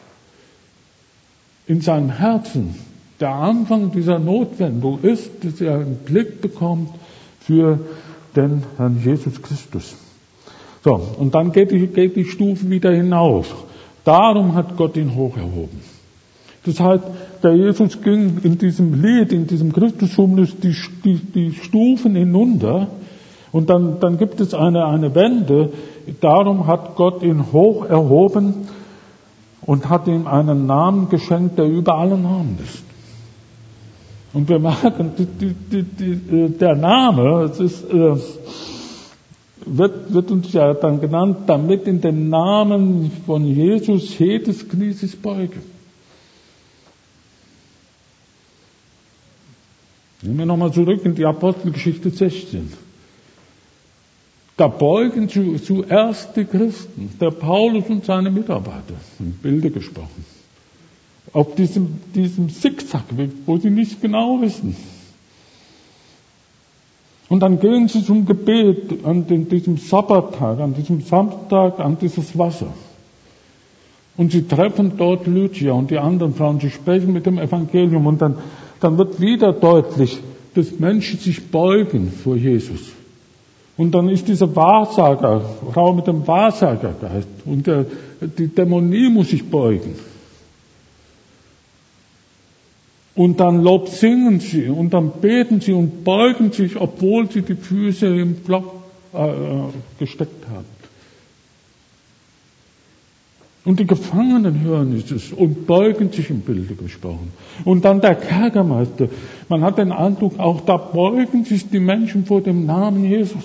in seinem Herzen. Der Anfang dieser Notwendung ist, dass er einen Blick bekommt für den Herrn Jesus Christus. So, und dann geht die, geht die Stufe wieder hinauf. Darum hat Gott ihn hoch erhoben. Das heißt, der Jesus ging in diesem Lied, in diesem Christushymnus die, die, die Stufen hinunter und dann, dann gibt es eine, eine Wende. Darum hat Gott ihn hoch erhoben und hat ihm einen Namen geschenkt, der über alle Namen ist. Und wir merken, die, die, die, der Name, es ist, äh, wird, wird uns ja dann genannt, damit in den Namen von Jesus jedes Knie sich beuge. Nehmen wir nochmal zurück in die Apostelgeschichte sechzehn. Da beugen zu, zuerst die Christen, der Paulus und seine Mitarbeiter, im Bilde gesprochen, auf diesem, diesem Zickzackweg, wo sie nicht genau wissen. Und dann gehen sie zum Gebet an den, diesem Sabbattag, an diesem Samstag, an dieses Wasser. Und sie treffen dort Lydia und die anderen Frauen, sie sprechen mit dem Evangelium und dann, dann wird wieder deutlich, dass Menschen sich beugen vor Jesus. Und dann ist dieser Wahrsager, Frau mit dem Wahrsagergeist und der, die Dämonie muss sich beugen. Und dann Lob singen sie und dann beten sie und beugen sich, obwohl sie die Füße im Block äh, gesteckt haben. Und die Gefangenen hören es und beugen sich im Bilde gesprochen. Und dann der Kerkermeister. Man hat den Eindruck, auch da beugen sich die Menschen vor dem Namen Jesus.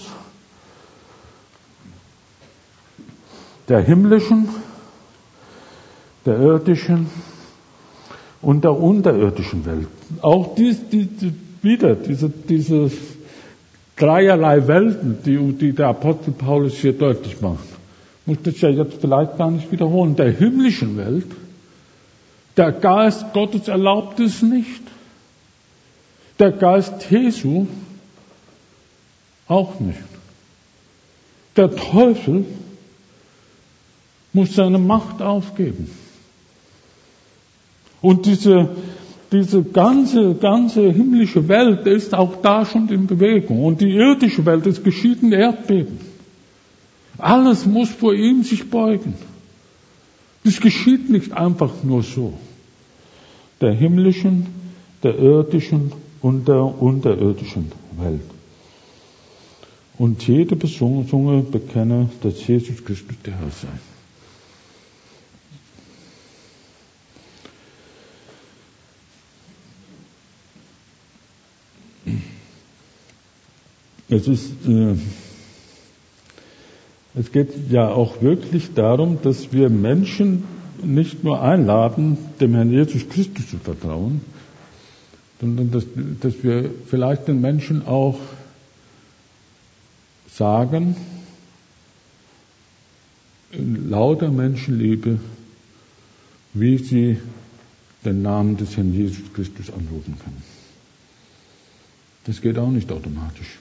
Der himmlischen, der irdischen und der unterirdischen Welt. Auch dies, die, die, wieder diese, diese dreierlei Welten, die, die der Apostel Paulus hier deutlich macht. Ich muss das ja jetzt vielleicht gar nicht wiederholen. Der himmlischen Welt, der Geist Gottes erlaubt es nicht. Der Geist Jesu auch nicht. Der Teufel muss seine Macht aufgeben. Und diese, diese ganze, ganze himmlische Welt ist auch da schon in Bewegung. Und die irdische Welt, es geschieht ein Erdbeben. Alles muss vor ihm sich beugen. Das geschieht nicht einfach nur so. Der himmlischen, der irdischen und der unterirdischen Welt. Und jede Zunge bekenne, dass Jesus Christus der Herr sei. Es ist, äh, es geht ja auch wirklich darum, dass wir Menschen nicht nur einladen, dem Herrn Jesus Christus zu vertrauen, sondern dass, dass wir vielleicht den Menschen auch sagen, in lauter Menschenliebe, wie sie den Namen des Herrn Jesus Christus anrufen können. Das geht auch nicht automatisch.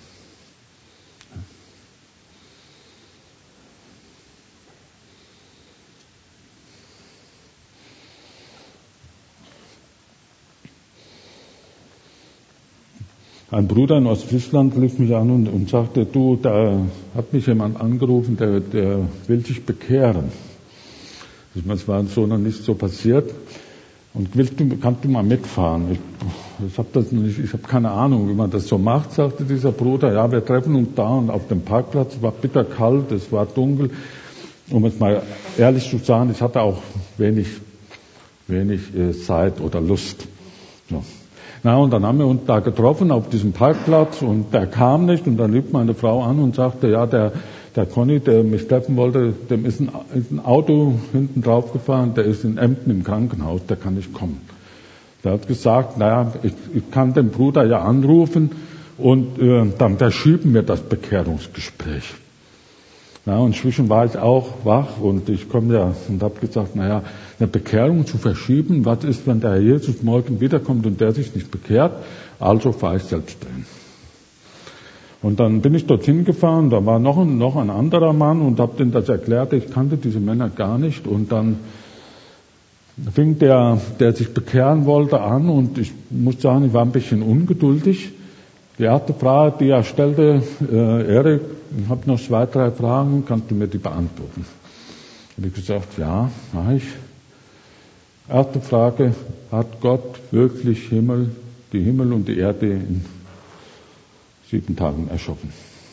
Ein Bruder in Ostfriesland rief mich an und, und sagte, du, da hat mich jemand angerufen, der, der will sich bekehren. Das war so noch nicht so passiert. Und willst du, kannst du mal mitfahren? Ich, ich habe das nicht, ich habe keine Ahnung, wie man das so macht, sagte dieser Bruder. Ja, wir treffen uns da und auf dem Parkplatz. Es war bitterkalt, es war dunkel. Um es mal ehrlich zu sagen, ich hatte auch wenig, wenig äh, Zeit oder Lust. So. Na, und dann haben wir uns da getroffen auf diesem Parkplatz und der kam nicht und dann rief meine Frau an und sagte, ja, der, der Conny, der mich treffen wollte, dem ist ein, ist ein Auto hinten drauf gefahren, der ist in Emden im Krankenhaus, der kann nicht kommen. Der hat gesagt, naja, ich, ich kann den Bruder ja anrufen und äh, dann verschieben wir das Bekehrungsgespräch. Ja, und inzwischen war ich auch wach und ich komme ja und habe gesagt, naja, eine Bekehrung zu verschieben, was ist, wenn der Herr Jesus morgen wiederkommt und der sich nicht bekehrt? Also fahre ich selbst dahin. Und dann bin ich dorthin gefahren, da war noch ein, noch ein anderer Mann und habe denen das erklärt, ich kannte diese Männer gar nicht und dann fing der, der sich bekehren wollte, an und ich muss sagen, ich war ein bisschen ungeduldig. Die erste Frage, die er stellte, äh, Erik, ich habe noch zwei, drei Fragen, kannst du mir die beantworten? Habe ich gesagt, ja, mache ich. Erste Frage, hat Gott wirklich Himmel, die Himmel und die Erde in sieben Tagen erschaffen?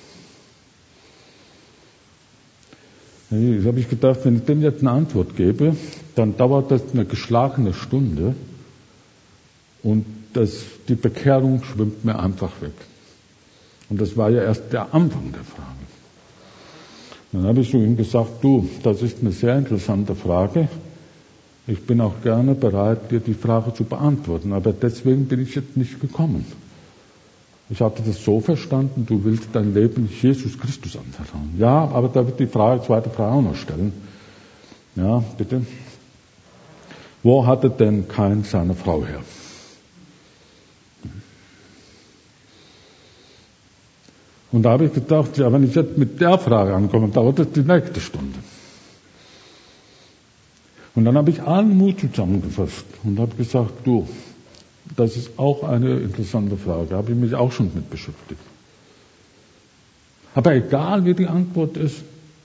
Jetzt habe ich gedacht, wenn ich dem jetzt eine Antwort gebe, dann dauert das eine geschlagene Stunde und das, die Bekehrung schwimmt mir einfach weg. Und das war ja erst der Anfang der Frage. Dann habe ich zu ihm gesagt, du, das ist eine sehr interessante Frage. Ich bin auch gerne bereit, dir die Frage zu beantworten, aber deswegen bin ich jetzt nicht gekommen. Ich hatte das so verstanden, du willst dein Leben Jesus Christus anvertrauen. Ja, aber da wird die Frage, zweite Frage auch noch stellen. Ja, bitte. Wo hatte denn Kain seine Frau her? Und da habe ich gedacht, ja, wenn ich jetzt mit der Frage ankomme, dauert das die nächste Stunde. Und dann habe ich allen Mut zusammengefasst und habe gesagt, du, das ist auch eine interessante Frage, da habe ich mich auch schon mit beschäftigt. Aber egal, wie die Antwort ist,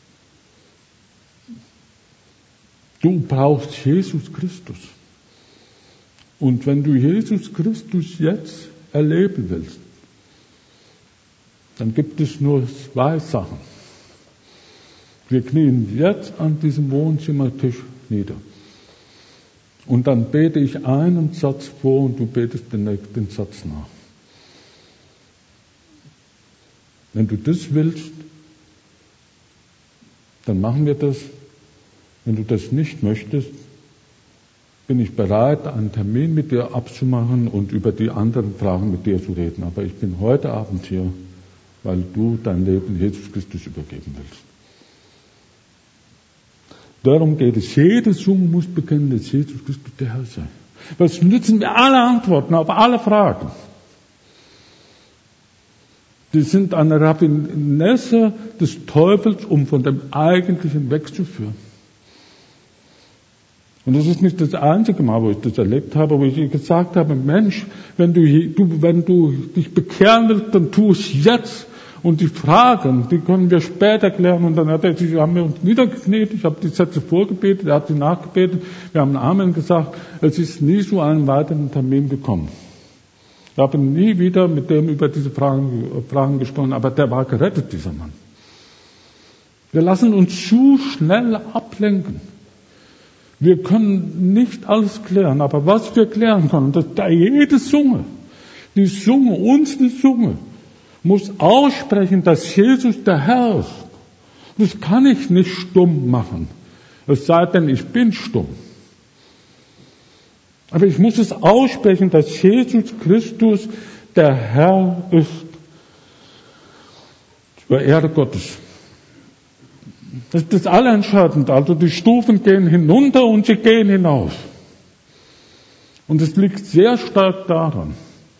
du brauchst Jesus Christus. Und wenn du Jesus Christus jetzt erleben willst, dann gibt es nur zwei Sachen. Wir knien jetzt an diesem Wohnzimmertisch nieder. Und dann bete ich einen Satz vor und du betest den nächsten Satz nach. Wenn du das willst, dann machen wir das. Wenn du das nicht möchtest, bin ich bereit, einen Termin mit dir abzumachen und über die anderen Fragen mit dir zu reden. Aber ich bin heute Abend hier, weil du dein Leben Jesus Christus übergeben willst. Darum geht es. Jede Zunge muss bekennen, dass Jesus Christus der Herr sei. Was nützen wir alle Antworten auf alle Fragen? Die sind eine Raffinesse des Teufels, um von dem Eigentlichen wegzuführen. Und das ist nicht das einzige Mal, wo ich das erlebt habe, wo ich gesagt habe, Mensch, wenn du, du, wenn du dich bekehren willst, dann tu es jetzt. Und die Fragen, die können wir später klären. Und dann hat er sich, haben wir uns niedergekniet, ich habe die Sätze vorgebetet, er hat sie nachgebetet, wir haben Amen gesagt. Es ist nie zu einem weiteren Termin gekommen. Ich habe nie wieder mit dem über diese Fragen, Fragen gesprochen, aber der war gerettet, dieser Mann. Wir lassen uns zu schnell ablenken. Wir können nicht alles klären, aber was wir klären können, dass da jede Zunge, die Zunge, unsere Zunge, muss aussprechen, dass Jesus der Herr ist. Das kann ich nicht stumm machen. Es sei denn, ich bin stumm. Aber ich muss es aussprechen, dass Jesus Christus der Herr ist. Zur Ehre Gottes. Das ist das Allerentscheidende. Also die Stufen gehen hinunter und sie gehen hinauf. Und es liegt sehr stark daran,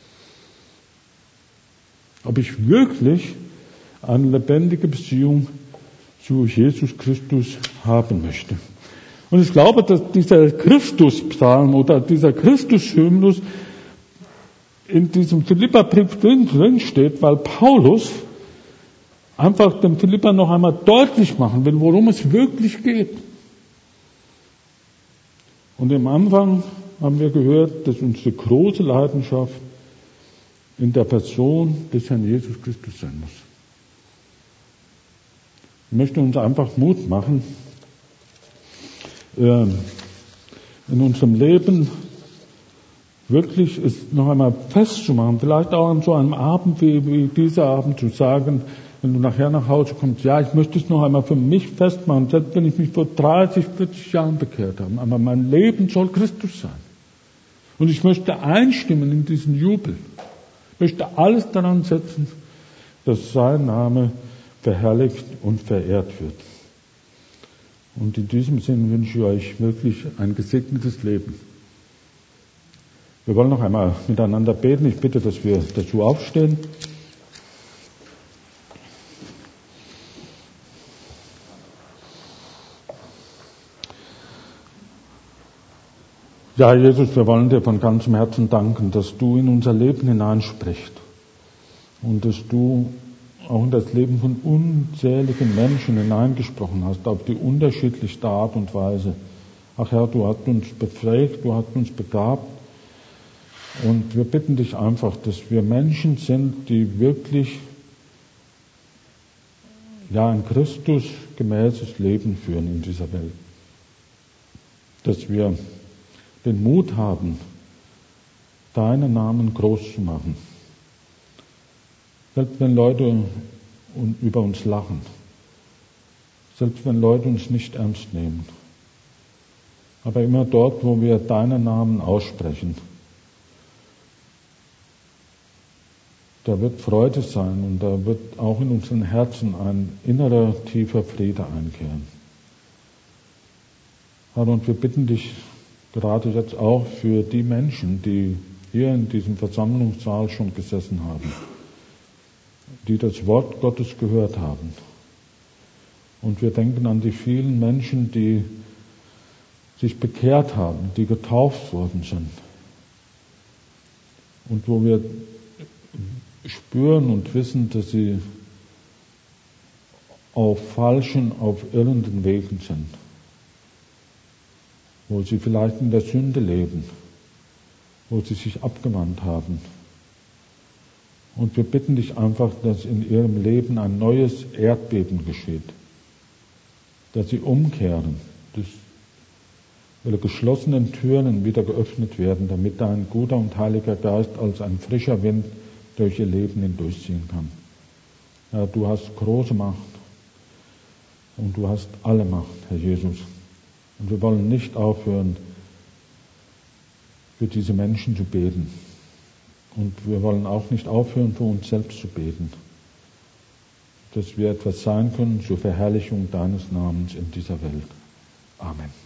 ob ich wirklich eine lebendige Beziehung zu Jesus Christus haben möchte. Und ich glaube, dass dieser Christuspsalm oder dieser Christushymnus in diesem Philipperbrief drin steht, weil Paulus einfach dem Philipper noch einmal deutlich machen will, worum es wirklich geht. Und am Anfang haben wir gehört, dass unsere große Leidenschaft in der Person des Herrn Jesus Christus sein muss. Ich möchte uns einfach Mut machen, in unserem Leben wirklich es noch einmal festzumachen, vielleicht auch an so einem Abend wie, wie dieser Abend zu sagen, wenn du nachher nach Hause kommst, ja, ich möchte es noch einmal für mich festmachen, selbst wenn ich mich vor dreißig, vierzig Jahren bekehrt habe, aber mein Leben soll Christus sein. Und ich möchte einstimmen in diesen Jubel. Ich möchte alles daran setzen, dass sein Name verherrlicht und verehrt wird. Und in diesem Sinn wünsche ich euch wirklich ein gesegnetes Leben. Wir wollen noch einmal miteinander beten. Ich bitte, dass wir dazu aufstehen. Ja, Jesus, wir wollen dir von ganzem Herzen danken, dass du in unser Leben hineinsprichst und dass du auch in das Leben von unzähligen Menschen hineingesprochen hast, auf die unterschiedlichste Art und Weise. Ach Herr, du hast uns befähigt, du hast uns begabt und wir bitten dich einfach, dass wir Menschen sind, die wirklich ja ein Christus gemäßes Leben führen in dieser Welt. Dass wir den Mut haben, deinen Namen groß zu machen. Selbst wenn Leute über uns lachen. Selbst wenn Leute uns nicht ernst nehmen. Aber immer dort, wo wir deinen Namen aussprechen, da wird Freude sein und da wird auch in unseren Herzen ein innerer, tiefer Friede einkehren. Herr, und wir bitten dich gerade jetzt auch für die Menschen, die hier in diesem Versammlungssaal schon gesessen haben, die das Wort Gottes gehört haben. Und wir denken an die vielen Menschen, die sich bekehrt haben, die getauft worden sind. Und wo wir spüren und wissen, dass sie auf falschen, auf irrenden Wegen sind. Wo sie vielleicht in der Sünde leben, wo sie sich abgewandt haben. Und wir bitten dich einfach, dass in ihrem Leben ein neues Erdbeben geschieht, dass sie umkehren, dass ihre geschlossenen Türen wieder geöffnet werden, damit dein guter und heiliger Geist als ein frischer Wind durch ihr Leben hindurchziehen kann. Ja, du hast große Macht und du hast alle Macht, Herr Jesus. Und wir wollen nicht aufhören, für diese Menschen zu beten. Und wir wollen auch nicht aufhören, für uns selbst zu beten. Dass wir etwas sein können zur Verherrlichung deines Namens in dieser Welt. Amen.